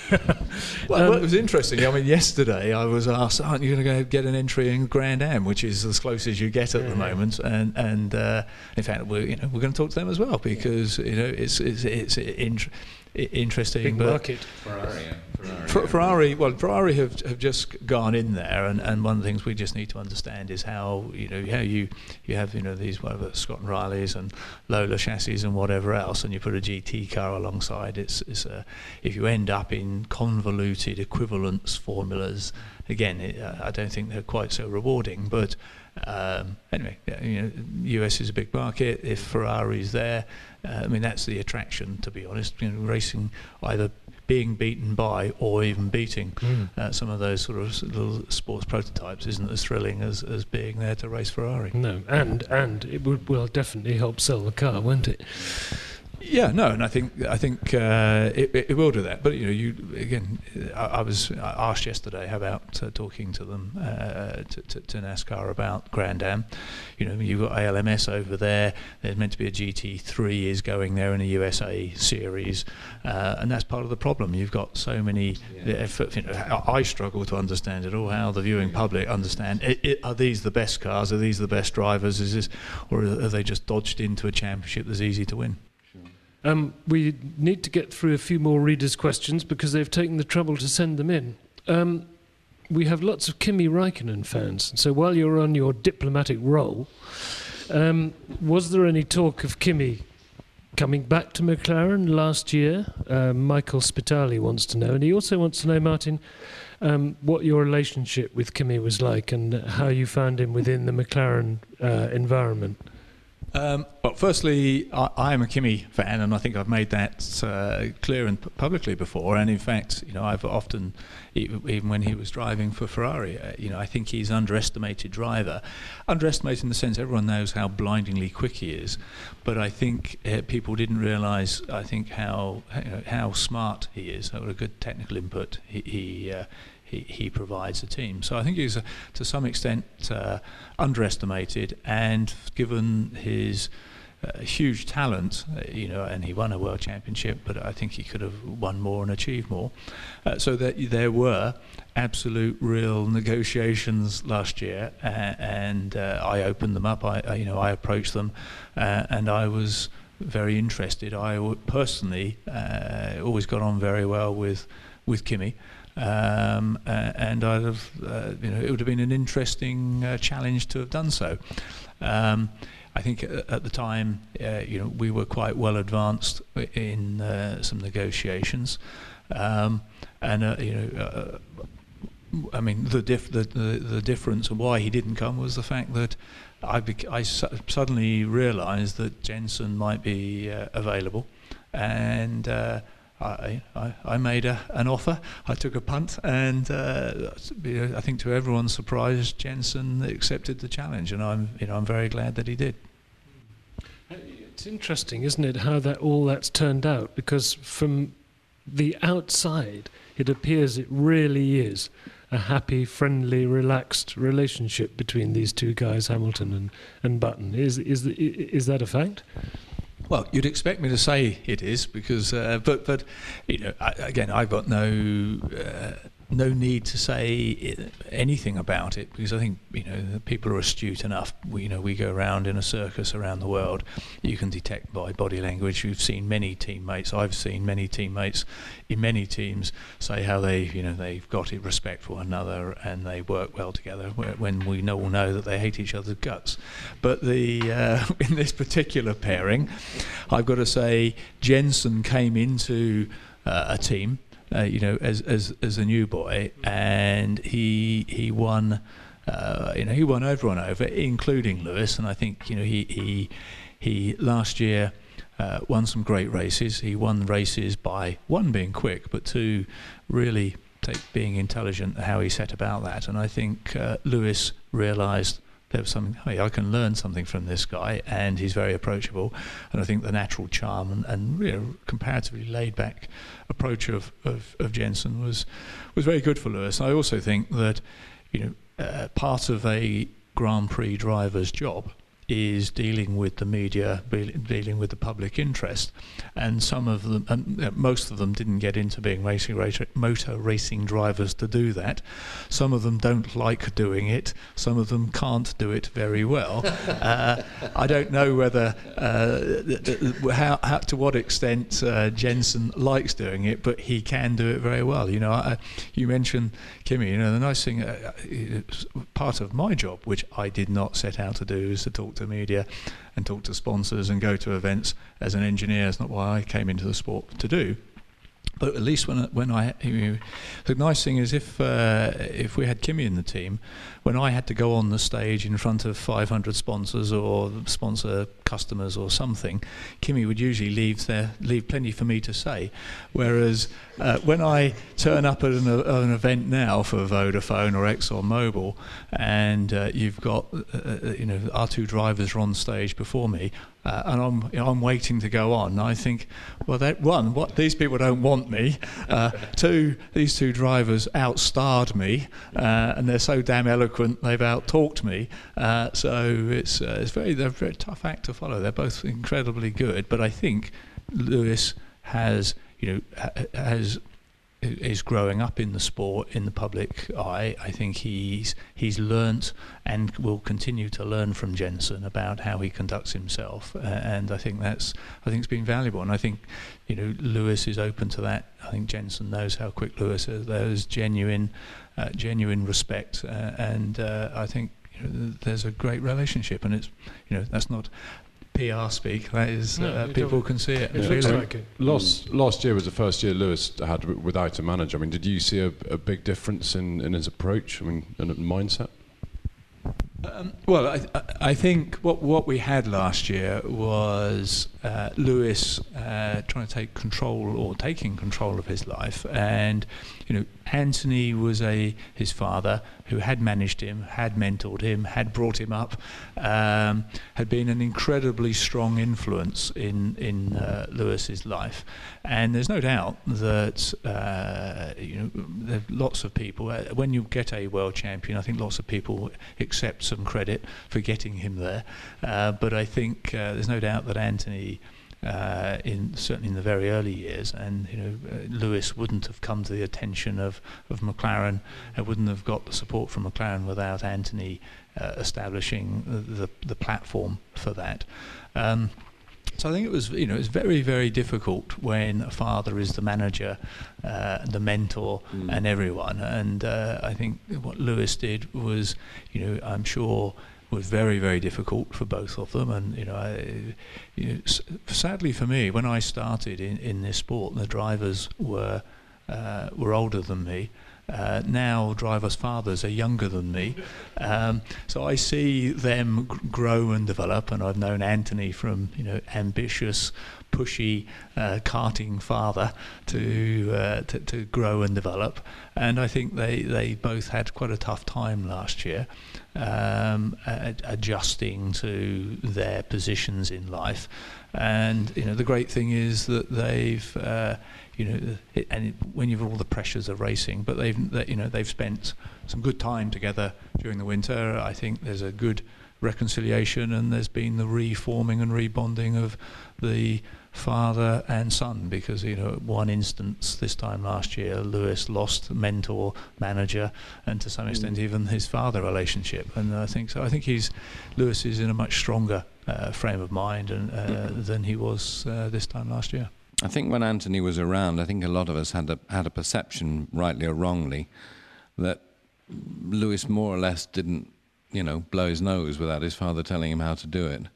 Well, um, well, it was interesting. I mean, yesterday I was asked, "Aren't you going to go get an entry in Grand Am, which is as close as you get at yeah. the moment?" And and uh, in fact, we're you know we're going to talk to them as well because you know it's it's it's int- interesting. Big but market. Ferrari, yeah. Ferrari, Fer- yeah. Ferrari, well, Ferrari have have just gone in there, and, and one of the things we just need to understand is how you know how you you have you know these whatever Scott and Rileys and Lola chassis and whatever else, and you put a G T car alongside. It's it's a, if you end up in convoluted equivalence formulas, again, it, uh, I don't think they're quite so rewarding. But um, anyway, yeah, you know, U S is a big market. If Ferrari's there, uh, I mean that's the attraction. To be honest, you know, racing either being beaten by or even beating mm. uh, some of those sort of little sports prototypes isn't as thrilling as, as being there to race Ferrari. No, and and it would will definitely help sell the car, won't it? Yeah, no, and I think I think uh, it, it will do that. But you know, you again, I, I was asked yesterday how about uh, talking to them uh, to, to, to NASCAR about Grand Am. You know, you've got A L M S over there. There's meant to be a G T three is going there in a U S A series, uh, and that's part of the problem. You've got so many. Yeah. You know, I struggle to understand it all. How the viewing public understand it, it, are these the best cars? Are these the best drivers? Is this, or are they just dodged into a championship that's easy to win? Um, we need to get through a few more readers' questions because they've taken the trouble to send them in. Um, we have lots of Kimi Räikkönen fans. So while you're on your diplomatic role, um, was there any talk of Kimi coming back to McLaren last year? Uh, Michael Spitali wants to know. And he also wants to know, Martin, um, what your relationship with Kimi was like and how you found him within the McLaren uh, environment. Um, well, firstly, I, I am a Kimi fan, and I think I've made that uh, clear and p- publicly before. And in fact, you know, I've often, even when he was driving for Ferrari, uh, you know, I think he's an underestimated driver. Underestimated in the sense everyone knows how blindingly quick he is, but I think uh, people didn't realise, I think, how you know, how smart he is. What a good technical input he. he uh, He, he provides a team. So I think he's uh, to some extent uh, underestimated, and given his uh, huge talent, uh, you know, and he won a world championship, but I think he could have won more and achieved more. Uh, so that there were absolute real negotiations last year, uh, and uh, I opened them up. I, I, you know, I approached them, uh, and I was very interested. I w- personally uh, always got on very well with with Kimi. Um, uh, and I'd have, uh, you know, it would have been an interesting uh, challenge to have done so. Um, I think at, at the time, uh, you know, we were quite well advanced in uh, some negotiations, um, and uh, you know, uh, I mean, the, diff- the, the the difference and why he didn't come was the fact that I bec- I su- suddenly realised that Jenson might be uh, available, and. Uh, I, I, I made a, an offer. I took a punt, and uh, I think to everyone's surprise, Jenson accepted the challenge, and I'm you know I'm very glad that he did. It's interesting, isn't it, how that all that's turned out? Because from the outside, it appears it really is a happy, friendly, relaxed relationship between these two guys, Hamilton and, and Button. Is is the, is that a fact? Well, you'd expect me to say it is, because, uh, but but you know, I, again, I've got no uh, no need to say anything about it, because I think you know people are astute enough. We, you know, we go around in a circus around the world. You can detect by body language. You've seen many teammates. I've seen many teammates in many teams say how they, you know, they've got respect for one another and they work well together. When we know, all know that they hate each other's guts. But the uh, in this particular pairing, I've got to say, Jenson came into uh, a team. Uh, you know, as as as a new boy, and he he won, uh, you know, he won everyone over, including Lewis. And I think you know he he he last year uh, won some great races. He won races by one being quick, but two really take being intelligent how he set about that. And I think uh, Lewis realised there was something, hey, I can learn something from this guy, and he's very approachable. And I think the natural charm and, and you know, comparatively laid-back approach of, of, of Jenson was was very good for Lewis. I also think that you know uh, part of a Grand Prix driver's job is dealing with the media, be- dealing with the public interest, and some of them, and uh, most of them, didn't get into being racing racer, motor racing drivers to do that. Some of them don't like doing it. Some of them can't do it very well. uh, I don't know whether uh, how, how to what extent uh, Jensen likes doing it, but he can do it very well. You know, I, you mentioned Kimi. You know, the nice thing, uh, part of my job, which I did not set out to do, is to talk to media and talk to sponsors and go to events as an engineer. It's not what I came into the sport to do. But at least when when I, you know, the nice thing is if uh, if we had Kimi in the team, when I had to go on the stage in front of five hundred sponsors or sponsor customers or something, Kimi would usually leave there leave plenty for me to say. Whereas uh, when I turn up at an, uh, an event now for Vodafone or ExxonMobil, and uh, you've got uh, you know our two drivers are on stage before me. Uh, and I'm you know, I'm waiting to go on. I think, well, that one, what these people don't want me. Uh, two, these two drivers outstarred me, uh, and they're so damn eloquent they've out-talked me. Uh, so it's uh, it's very they're a very tough act to follow. They're both incredibly good, but I think Lewis has you know ha- has. is growing up in the sport, in the public eye. I think he's he's learnt and will continue to learn from Jensen about how he conducts himself, uh, and I think that's I think it's been valuable. And I think you know Lewis is open to that. I think Jensen knows how quick Lewis is. There's genuine, uh, genuine respect, uh, and uh, I think you know, there's a great relationship. And it's you know that's not P R speak. That is, no, uh, people can see it. It Yeah. looks Really. like it. Last last year was the first year Lewis had w- without a manager. I mean, did you see a, a big difference in, in his approach? I mean, and mindset. Um, well, I, I think what what we had last year was uh, Lewis uh, trying to take control or taking control of his life, and you know Anthony was a his father who had managed him, had mentored him, had brought him up, um, had been an incredibly strong influence in in uh, Lewis's life, and there's no doubt that uh, you know there are lots of people uh, when you get a world champion, I think lots of people accept some credit for getting him there, uh, but I think uh, there's no doubt that Anthony. Uh, in certainly in the very early years, and you know, uh, Lewis wouldn't have come to the attention of of McLaren, and wouldn't have got the support from McLaren without Anthony uh, establishing the, the the platform for that. Um, so I think it was you know it's very very difficult when a father is the manager, uh, the mentor, mm. and everyone. And uh, I think what Lewis did was, you know, I'm sure. was very, very difficult for both of them, and you know, I, you know s- sadly for me, when I started in, in this sport, the drivers were uh, were older than me. Uh, now drivers' fathers are younger than me, um, so I see them g- grow and develop. And I've known Anthony from you know ambitious, pushy uh, karting father to, uh, to to grow and develop. And I think they, they both had quite a tough time last year, um, ad- adjusting to their positions in life. And you know the great thing is that they've uh, you know it, and it, when you've all the pressures of racing, but they've they, you know they've spent some good time together during the winter. I think there's a good reconciliation, and there's been the reforming and rebonding of the father and son, because you know one instance this time last year Lewis lost mentor, manager, and to some extent mm. even his father relationship. And I think so I think he's Lewis is in a much stronger uh, frame of mind and uh, than he was uh, this time last year. I think when Anthony was around, I think a lot of us had a had a perception, rightly or wrongly, that Lewis more or less didn't you know blow his nose without his father telling him how to do it.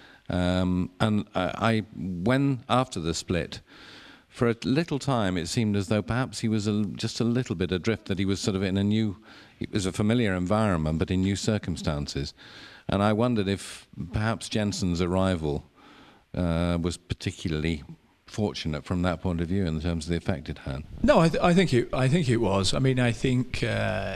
Um, and I, I, when after the split, for a little time, it seemed as though perhaps he was a, just a little bit adrift, that he was sort of in a new, it was a familiar environment, but in new circumstances. And I wondered if perhaps Jensen's arrival uh, was particularly fortunate from that point of view in terms of the effect it had. No, I, th- I think it. I think it was. I mean, I think uh,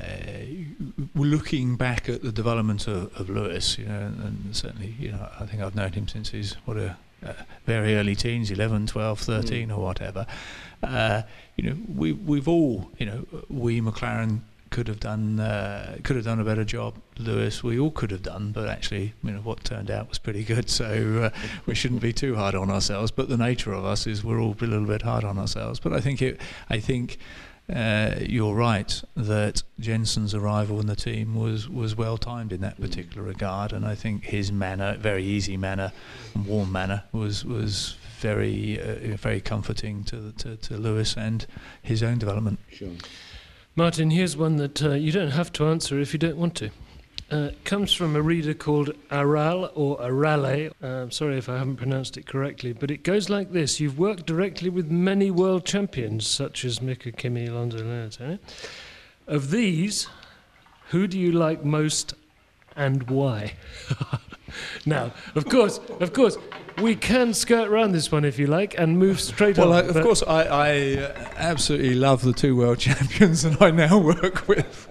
looking back at the development of, of Lewis, you know, and, and certainly, you know, I think I've known him since he's what a uh, very early teens, eleven, twelve, thirteen, mm. or whatever. Uh, you know, we we've all, you know, we McLaren could have done uh, could have done a better job. Lewis, we all could have done, but actually, you know, what turned out was pretty good. So uh, we shouldn't be too hard on ourselves. But the nature of us is we're all a little bit hard on ourselves. But I think it, I think. Uh, you're right that Jensen's arrival in the team was, was well timed in that particular regard, and I think his manner, very easy manner, and warm manner, was was very uh, very comforting to, to to Lewis and his own development. Sure. Martin, here's one that uh, you don't have to answer if you don't want to. Uh, it comes from a reader called Aral or Arale. Uh, I'm sorry if I haven't pronounced it correctly, but it goes like this. You've worked directly with many world champions, such as Mika, Kimi, Alonso, Leonardo. Of these, who do you like most and why? Now, of course, of course, we can skirt around this one if you like and move straight well, on. Well, of course, I, I uh, absolutely love the two world champions that I now work with.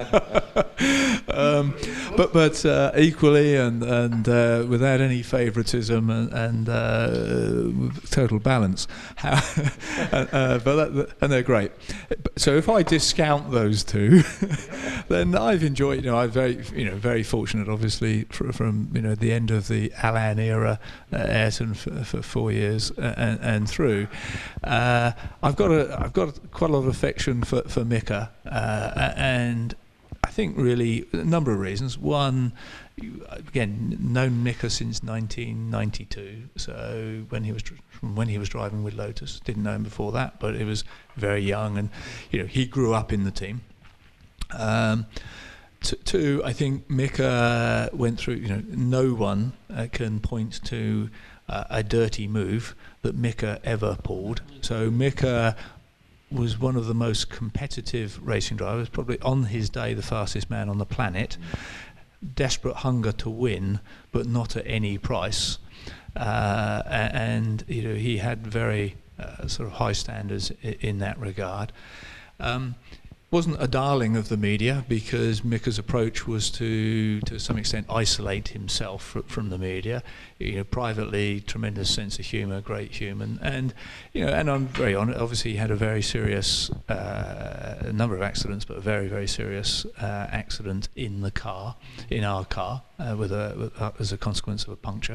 um, but but uh, equally and and uh, without any favouritism and, and uh, total balance. How, uh, but that, and they're great. So if I discount those two, then I've enjoyed. You know, I'm very you know very fortunate, obviously, for, from you know the end of the Alain era, uh, Ayrton for, for four years uh, and, and through. Uh, I've got a I've got quite a lot of affection for for Mika, uh, and I think really a number of reasons. One, again, known Mika since nineteen ninety-two. So when he was from when he was driving with Lotus, didn't know him before that, but he was very young, and you know he grew up in the team. Um, t- two, I think Mika went through. You know, no one uh, can point to uh, a dirty move that Mika ever pulled. So Mika was one of the most competitive racing drivers, probably on his day the fastest man on the planet. Desperate hunger to win, but not at any price. Uh, and you know he had very uh, sort of high standards I- in that regard. Um, wasn't a darling of the media because Mika's approach was to, to some extent, isolate himself fr- from the media. You know, privately, tremendous sense of humour, great human, and you know, and I'm very honest. Obviously, he had a very serious uh, a number of accidents, but a very, very serious uh, accident in the car, in our car, uh, with a with, uh, as a consequence of a puncture.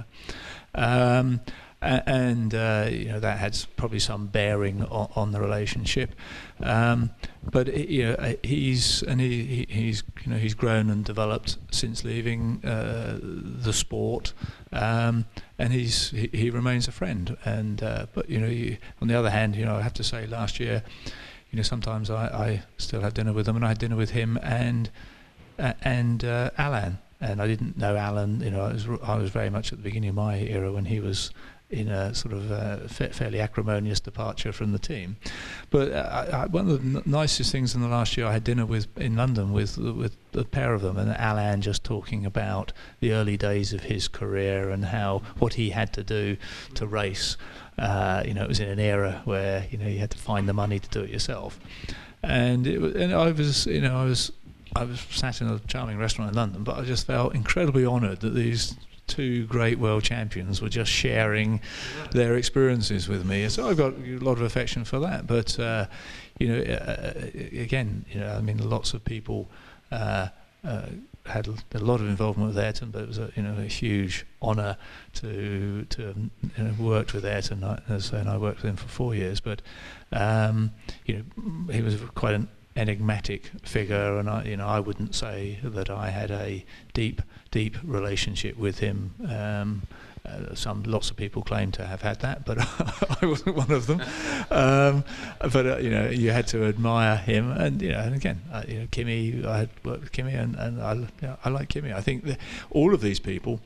Um, And uh, you know that had probably some bearing on, on the relationship, um, but it, you know he's and he, he he's you know he's grown and developed since leaving uh, the sport, um, and he's he, he remains a friend. And uh, but you know you, on the other hand, you know I have to say last year, you know sometimes I, I still have dinner with him, and I had dinner with him and uh, and uh, Alain, and I didn't know Alan. You know I was I was very much at the beginning of my era when he was in a sort of uh, fa- fairly acrimonious departure from the team. But uh, I, I, one of the n- nicest things in the last year, I had dinner with in London with with a pair of them, and Alain just talking about the early days of his career and how what he had to do to race. Uh, you know, it was in an era where you know you had to find the money to do it yourself, and it was, and I was you know I was I was sat in a charming restaurant in London, but I just felt incredibly honoured that these two great world champions were just sharing their experiences with me. So I've got a lot of affection for that. But uh, you know, uh, again, you know, I mean, lots of people uh, uh, had a lot of involvement with Ayrton, but it was a, you know a huge honour to to have you know, worked with Ayrton. As and I worked with him for four years. But um, you know, he was quite an enigmatic figure, and I, you know, I wouldn't say that I had a deep, deep relationship with him. Um, uh, some lots of people claim to have had that, but I wasn't one of them. Um, but uh, you know, you had to admire him, and you know, and again, uh, you know, Kimi. I had worked with Kimi, and and I, you know, I like Kimi. I think that all of these people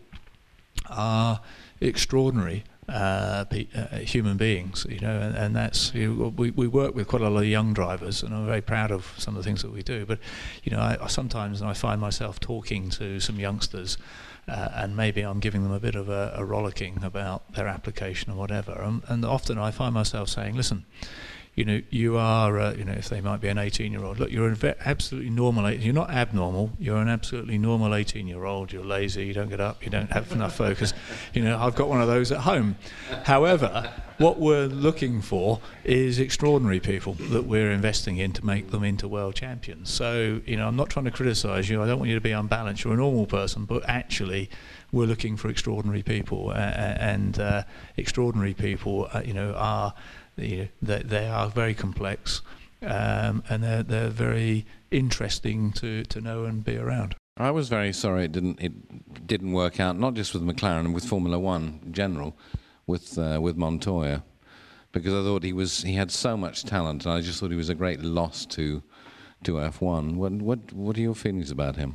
are extraordinary. Uh, pe- uh, human beings, you know, and, and that's you know, we we work with quite a lot of young drivers, and I'm very proud of some of the things that we do. But you know, I, I sometimes I find myself talking to some youngsters, uh, and maybe I'm giving them a bit of a, a rollicking about their application or whatever, and, and often I find myself saying, "Listen, you know, you are, uh, you know, if they might be an eighteen-year-old, look, you're an ve- absolutely normal, you're not abnormal, you're an absolutely normal eighteen-year-old, you're lazy, you don't get up, you don't have enough focus. You know, I've got one of those at home. However, what we're looking for is extraordinary people that we're investing in to make them into world champions. So, you know, I'm not trying to criticise you, I don't want you to be unbalanced, you're a normal person, but actually we're looking for extraordinary people, uh, and uh, extraordinary people, uh, you know, are, you know, they, they are very complex, um, and they're they're very interesting to, to know and be around. I was very sorry it didn't it didn't work out, not just with McLaren and with Formula One in general, with uh, with Montoya, because I thought he was he had so much talent, and I just thought he was a great loss to to F one. What what what are your feelings about him?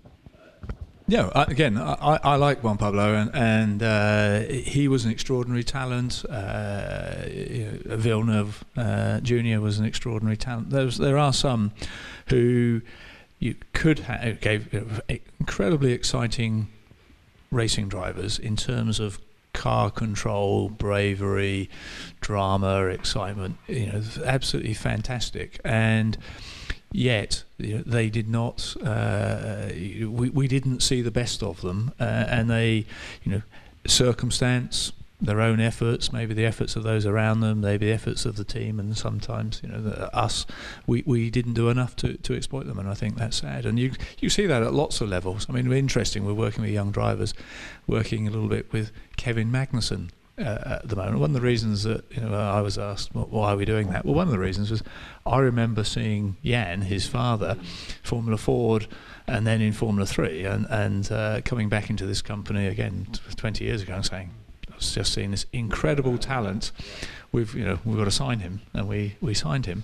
Yeah, I, again, I, I like Juan Pablo, and, and uh, he was an extraordinary talent. Uh, you know, Villeneuve uh, Junior was an extraordinary talent. There's, there are some who you could have gave you know, incredibly exciting racing drivers in terms of car control, bravery, drama, excitement. You know, absolutely fantastic. And yet, you know, they did not. Uh, we we didn't see the best of them, uh, and they, you know, circumstance, their own efforts, maybe the efforts of those around them, maybe the efforts of the team, and sometimes, you know, the, us, we, we didn't do enough to, to exploit them, and I think that's sad. And you you see that at lots of levels. I mean, we're interesting. We're working with young drivers, working a little bit with Kevin Magnussen Uh, at the moment. One of the reasons that, you know, I was asked, well, why are we doing that? Well, one of the reasons was I remember seeing Jan, his father, Formula Ford, and then in Formula Three, and and uh, coming back into this company again twenty years ago, and saying, I've just seen this incredible talent. We've you know we've got to sign him, and we we signed him,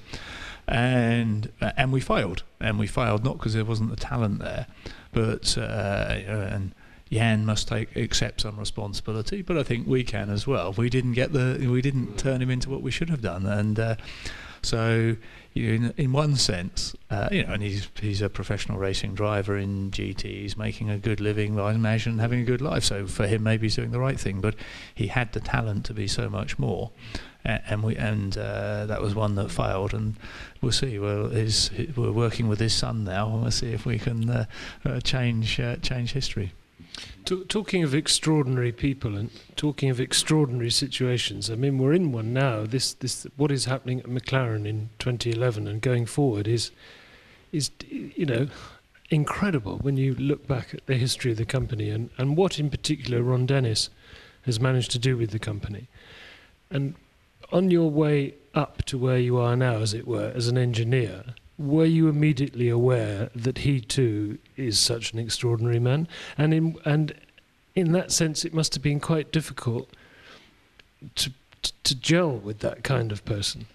and uh, and we failed, and we failed not because there wasn't the talent there, but uh, and. Jan must take accept some responsibility, but I think we can as well. We didn't get the, we didn't turn him into what we should have done, and uh, so you know, in, in one sense, uh, you know, and he's he's a professional racing driver in G T. He's making a good living, I imagine, having a good life. So for him, maybe he's doing the right thing. But he had the talent to be so much more, and, and we and uh, that was one that failed. And we'll see. Well, his, we're working with his son now, and we'll see if we can uh, uh, change uh, change history. T- talking of extraordinary people and talking of extraordinary situations, I mean, we're in one now. This, this, what is happening at McLaren in twenty eleven and going forward is, is, you know, incredible when you look back at the history of the company and, and what in particular Ron Dennis has managed to do with the company. And on your way up to where you are now, as it were, as an engineer, were you immediately aware that he too is such an extraordinary man? And in and in that sense, it must have been quite difficult to to gel with that kind of person.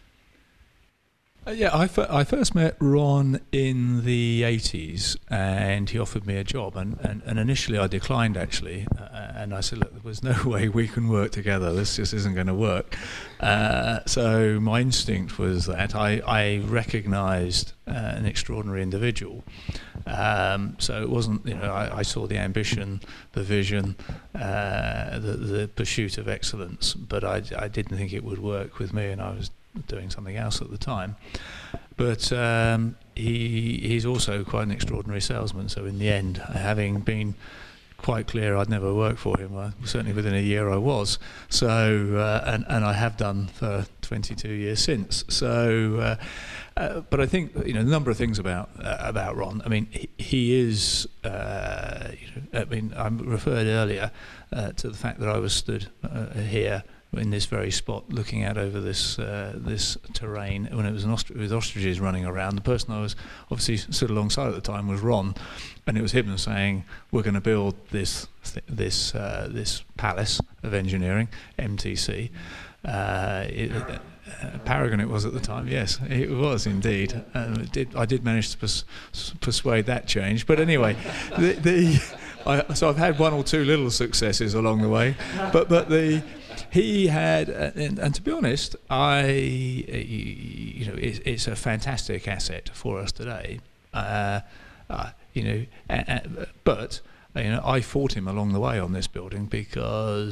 Uh, yeah, I, f- I first met Ron in the eighties, and he offered me a job, and, and, and initially I declined, actually, uh, and I said, look, there was no way we can work together, this just isn't going to work. Uh, so my instinct was that I, I recognised uh, an extraordinary individual. Um, so it wasn't, you know, I, I saw the ambition, the vision, uh, the, the pursuit of excellence, but I, I didn't think it would work with me, and I was doing something else at the time. But um, he he's also quite an extraordinary salesman, so in the end, having been quite clear I'd never work for him, I, certainly within a year I was, so uh, and, and I have done for twenty-two years since. So uh, uh, but I think, you know, a number of things about uh, about Ron. I mean, he, he is uh, you know, I mean, I referred earlier uh, to the fact that I was stood uh, here in this very spot, looking out over this uh, this terrain when it was an ostr- with ostriches running around. The person I was obviously stood alongside at the time was Ron, and it was him saying, "We're going to build this th- this uh, this palace of engineering, M T C." Uh, it, uh, Paragon it was at the time. Yes, it was indeed. Um, it did, I did manage to pers- persuade that change, but anyway, the. the I, so I've had one or two little successes along the way, but but the. He had, uh, and, and to be honest, I, uh, you know, it's, it's a fantastic asset for us today. Uh, uh, you know, uh, uh, but you know, I fought him along the way on this building because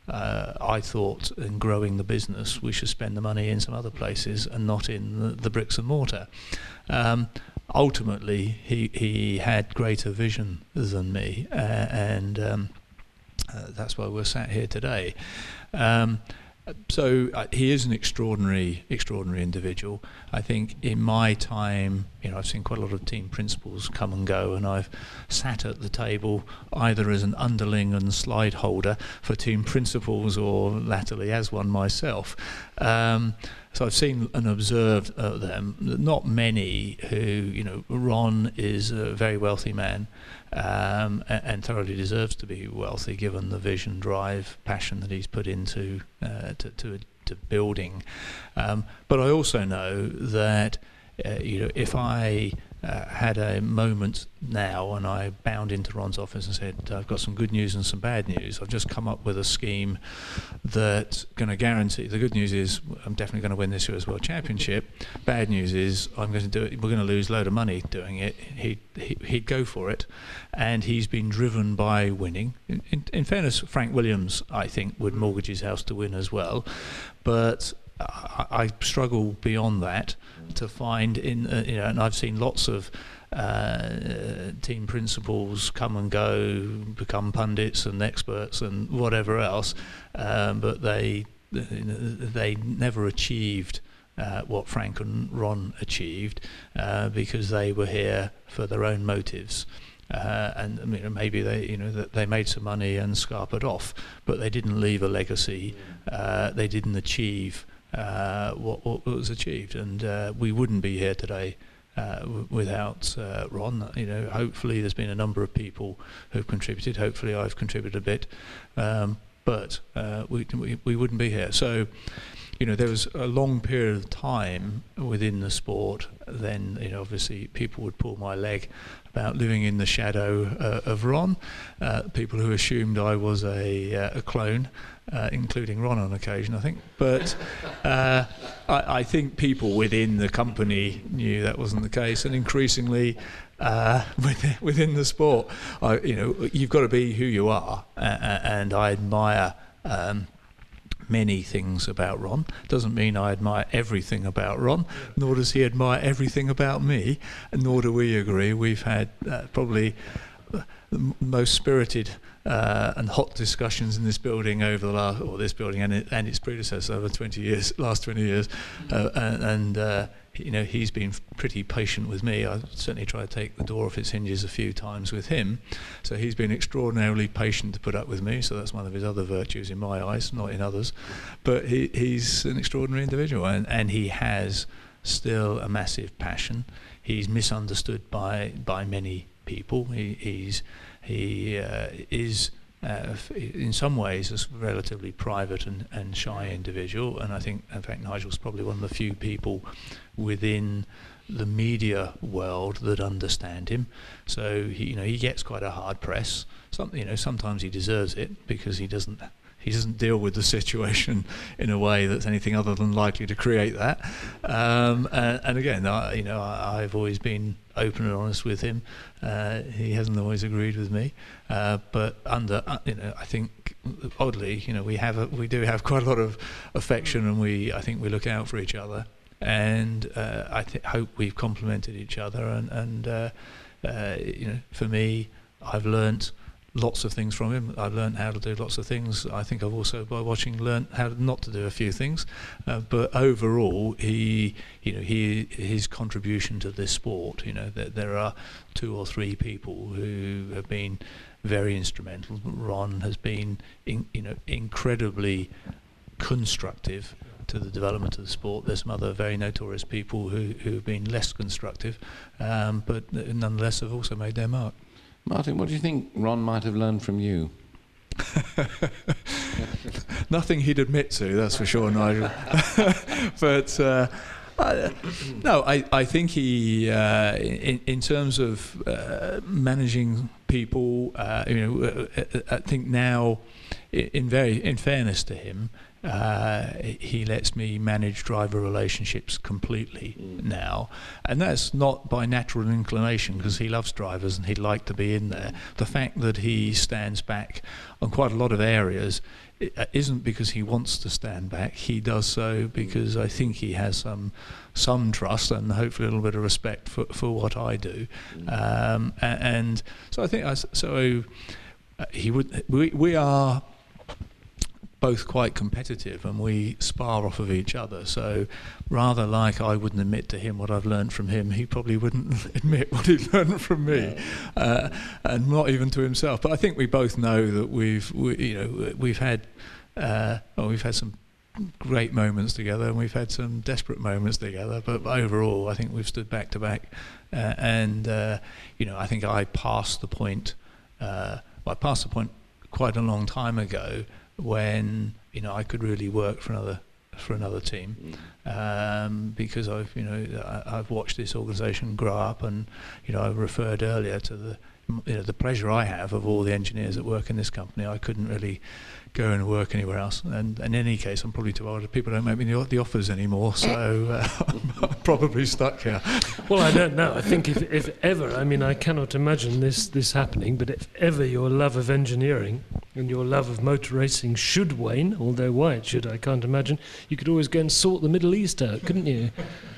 uh, I thought in growing the business we should spend the money in some other places and not in the, the bricks and mortar. Um, ultimately, he he had greater vision than me, uh, and um, uh, that's why we're sat here today. Um, So uh, he is an extraordinary, extraordinary individual. I think in my time, you know, I've seen quite a lot of team principals come and go, and I've sat at the table either as an underling and slide holder for team principals, or latterly as one myself. Um, so I've seen and observed uh, them. Not many who, you know, Ron is a very wealthy man. Um, and, and thoroughly deserves to be wealthy, given the vision, drive, passion that he's put into uh, to, to, to building. Um, but I also know that uh, you know, if I uh, had a moment now and I bound into Ron's office and said, I've got some good news and some bad news, I've just come up with a scheme that's going to guarantee, the good news is I'm definitely going to win this year's World Championship. Bad news is I'm going to do it, we're going to lose a load of money doing it. He'd, he, he'd go for it, and he's been driven by winning. In, in, in fairness, Frank Williams, I think, would mortgage his house to win as well, but I, I struggle beyond that to find in, uh, you know, and I've seen lots of uh, team principals come and go, become pundits and experts and whatever else, um, but they they never achieved uh, what Frank and Ron achieved uh, because they were here for their own motives. Uh, and I mean, maybe they, you know, that they made some money and scarpered off, but they didn't leave a legacy. Uh, they didn't achieve uh, what, what was achieved, and uh, we wouldn't be here today uh, w- without uh, Ron. You know, hopefully there's been a number of people who've contributed. Hopefully I've contributed a bit, um, but uh, we, we we wouldn't be here. So, you know, there was a long period of time within the sport. Then, you know, obviously people would pull my leg about living in the shadow uh, of Ron. Uh, people who assumed I was a, uh, a clone, uh, including Ron on occasion, I think. But uh, I, I think people within the company knew that wasn't the case, and increasingly uh, within, within the sport, I, you know, you've got to be who you are, uh, and I admire Um, many things about Ron. Doesn't mean I admire everything about Ron, nor does he admire everything about me, and nor do we agree. We've had uh, probably the m- most spirited uh, and hot discussions in this building over the last, or this building and, it, and its predecessor over twenty years, last twenty years, uh, and, and uh, you know, he's been pretty patient with me. I've certainly tried to take the door off its hinges a few times with him. So he's been extraordinarily patient to put up with me. So that's one of his other virtues in my eyes, not in others. But he, he's an extraordinary individual, and, and he has still a massive passion. He's misunderstood by by many people. He he's he uh, is uh, in some ways a relatively private and, and shy individual, and I think, in fact, Nigel's probably one of the few people within the media world that understand him. So he, you know, he gets quite a hard press. Some, you know, sometimes he deserves it because he doesn't he doesn't deal with the situation in a way that's anything other than likely to create that. Um, and, and again, I, you know, I, I've always been open and honest with him. Uh, he hasn't always agreed with me, uh, but under, uh, you know, I think oddly, you know, we have a, we do have quite a lot of affection, and we, I think, we look out for each other, and uh, I th- hope we've complemented each other. And, and uh, uh, you know, for me, I've learnt lots of things from him. I've learned how to do lots of things. I think I've also, by watching, learned how not to do a few things. Uh, but overall, he, you know, he his contribution to this sport. You know, there, there are two or three people who have been very instrumental. Ron has been, in, you know, incredibly constructive to the development of the sport. There's some other very notorious people who who have been less constructive, um, but nonetheless have also made their mark. Martin, what do you think Ron might have learned from you? Nothing he'd admit to, that's for sure, Nigel. But uh, I, no, I, I think he, uh, in, in terms of uh, managing people, uh, you know, I, I think now, in very, in fairness to him, Uh, he lets me manage driver relationships completely mm. now, and that's not by natural inclination because he loves drivers and he'd like to be in there. The fact that he stands back on quite a lot of areas it isn't because he wants to stand back. He does so because I think he has some some trust and hopefully a little bit of respect for, for what I do. Mm. Um, and, and so I think I, so. Uh, he would. We we are both quite competitive and we spar off of each other. So rather like I wouldn't admit to him what I've learned from him, he probably wouldn't admit what he'd learned from me, yeah. uh, and not even to himself. But I think we both know that we've, we, you know, we've had, uh, well, we've had some great moments together and we've had some desperate moments together. But overall, I think we've stood back to back, uh, and uh, you know, I think I passed the point. Uh, well, I passed the point quite a long time ago, when you know I could really work for another for another team, um, because I've you know I, I've watched this organisation grow up, and you know I referred earlier to the you know the pleasure I have of all the engineers that work in this company. I couldn't really go and work anywhere else, and, and in any case I'm probably too old. People don't make me the, the offers anymore, so uh, I'm probably stuck here. Well, I don't know. I think if, if ever, I mean, I cannot imagine this this happening, but if ever your love of engineering and your love of motor racing should wane, although why it should I can't imagine, you could always go and sort the Middle East out, couldn't you?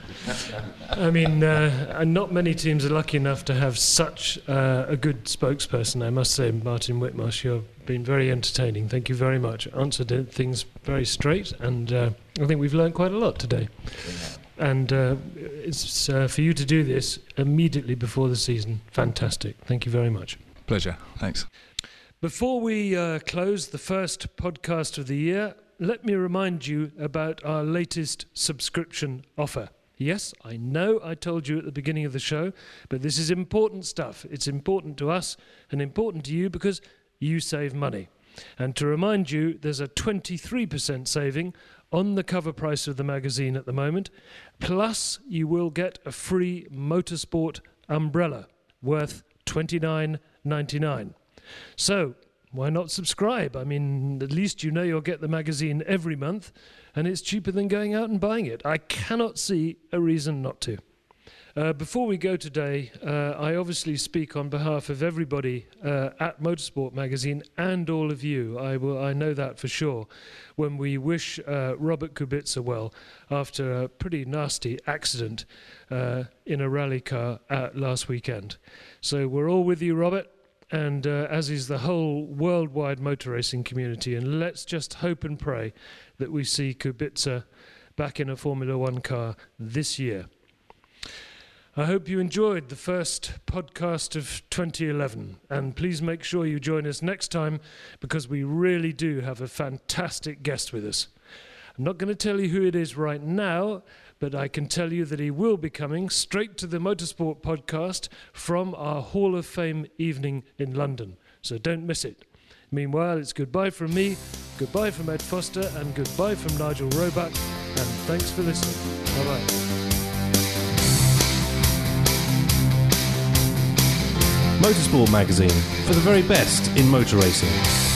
I mean, uh, and not many teams are lucky enough to have such uh, a good spokesperson, I must say. Martin Whitmarsh, you've been very entertaining. Thank you very much. Answered things very straight, and uh, I think we've learned quite a lot today. And uh, it's uh, for you to do this immediately before the season. Fantastic. Thank you very much. Pleasure. Thanks. Before we uh, close the first podcast of the year, let me remind you about our latest subscription offer. Yes, I know I told you at the beginning of the show, but this is important stuff. It's important to us and important to you because you save money. And to remind you, there's a twenty-three percent saving on the cover price of the magazine at the moment. Plus, you will get a free motorsport umbrella worth twenty-nine ninety-nine. So, why not subscribe? I mean, at least you know you'll get the magazine every month, and it's cheaper than going out and buying it. I cannot see a reason not to. Uh, before we go today, uh, I obviously speak on behalf of everybody uh, at Motorsport Magazine and all of you. I will, I know that for sure, when we wish uh, Robert Kubica well after a pretty nasty accident uh, in a rally car uh, last weekend. So we're all with you, Robert. And uh, as is the whole worldwide motor racing community. And let's just hope and pray that we see Kubica back in a Formula One car this year. I hope you enjoyed the first podcast of twenty eleven. And please make sure you join us next time, because we really do have a fantastic guest with us. I'm not going to tell you who it is right now, but I can tell you that he will be coming straight to the Motorsport podcast from our Hall of Fame evening in London. So don't miss it. Meanwhile, it's goodbye from me, goodbye from Ed Foster, and goodbye from Nigel Roebuck. And thanks for listening. Bye-bye. Motorsport Magazine, for the very best in motor racing.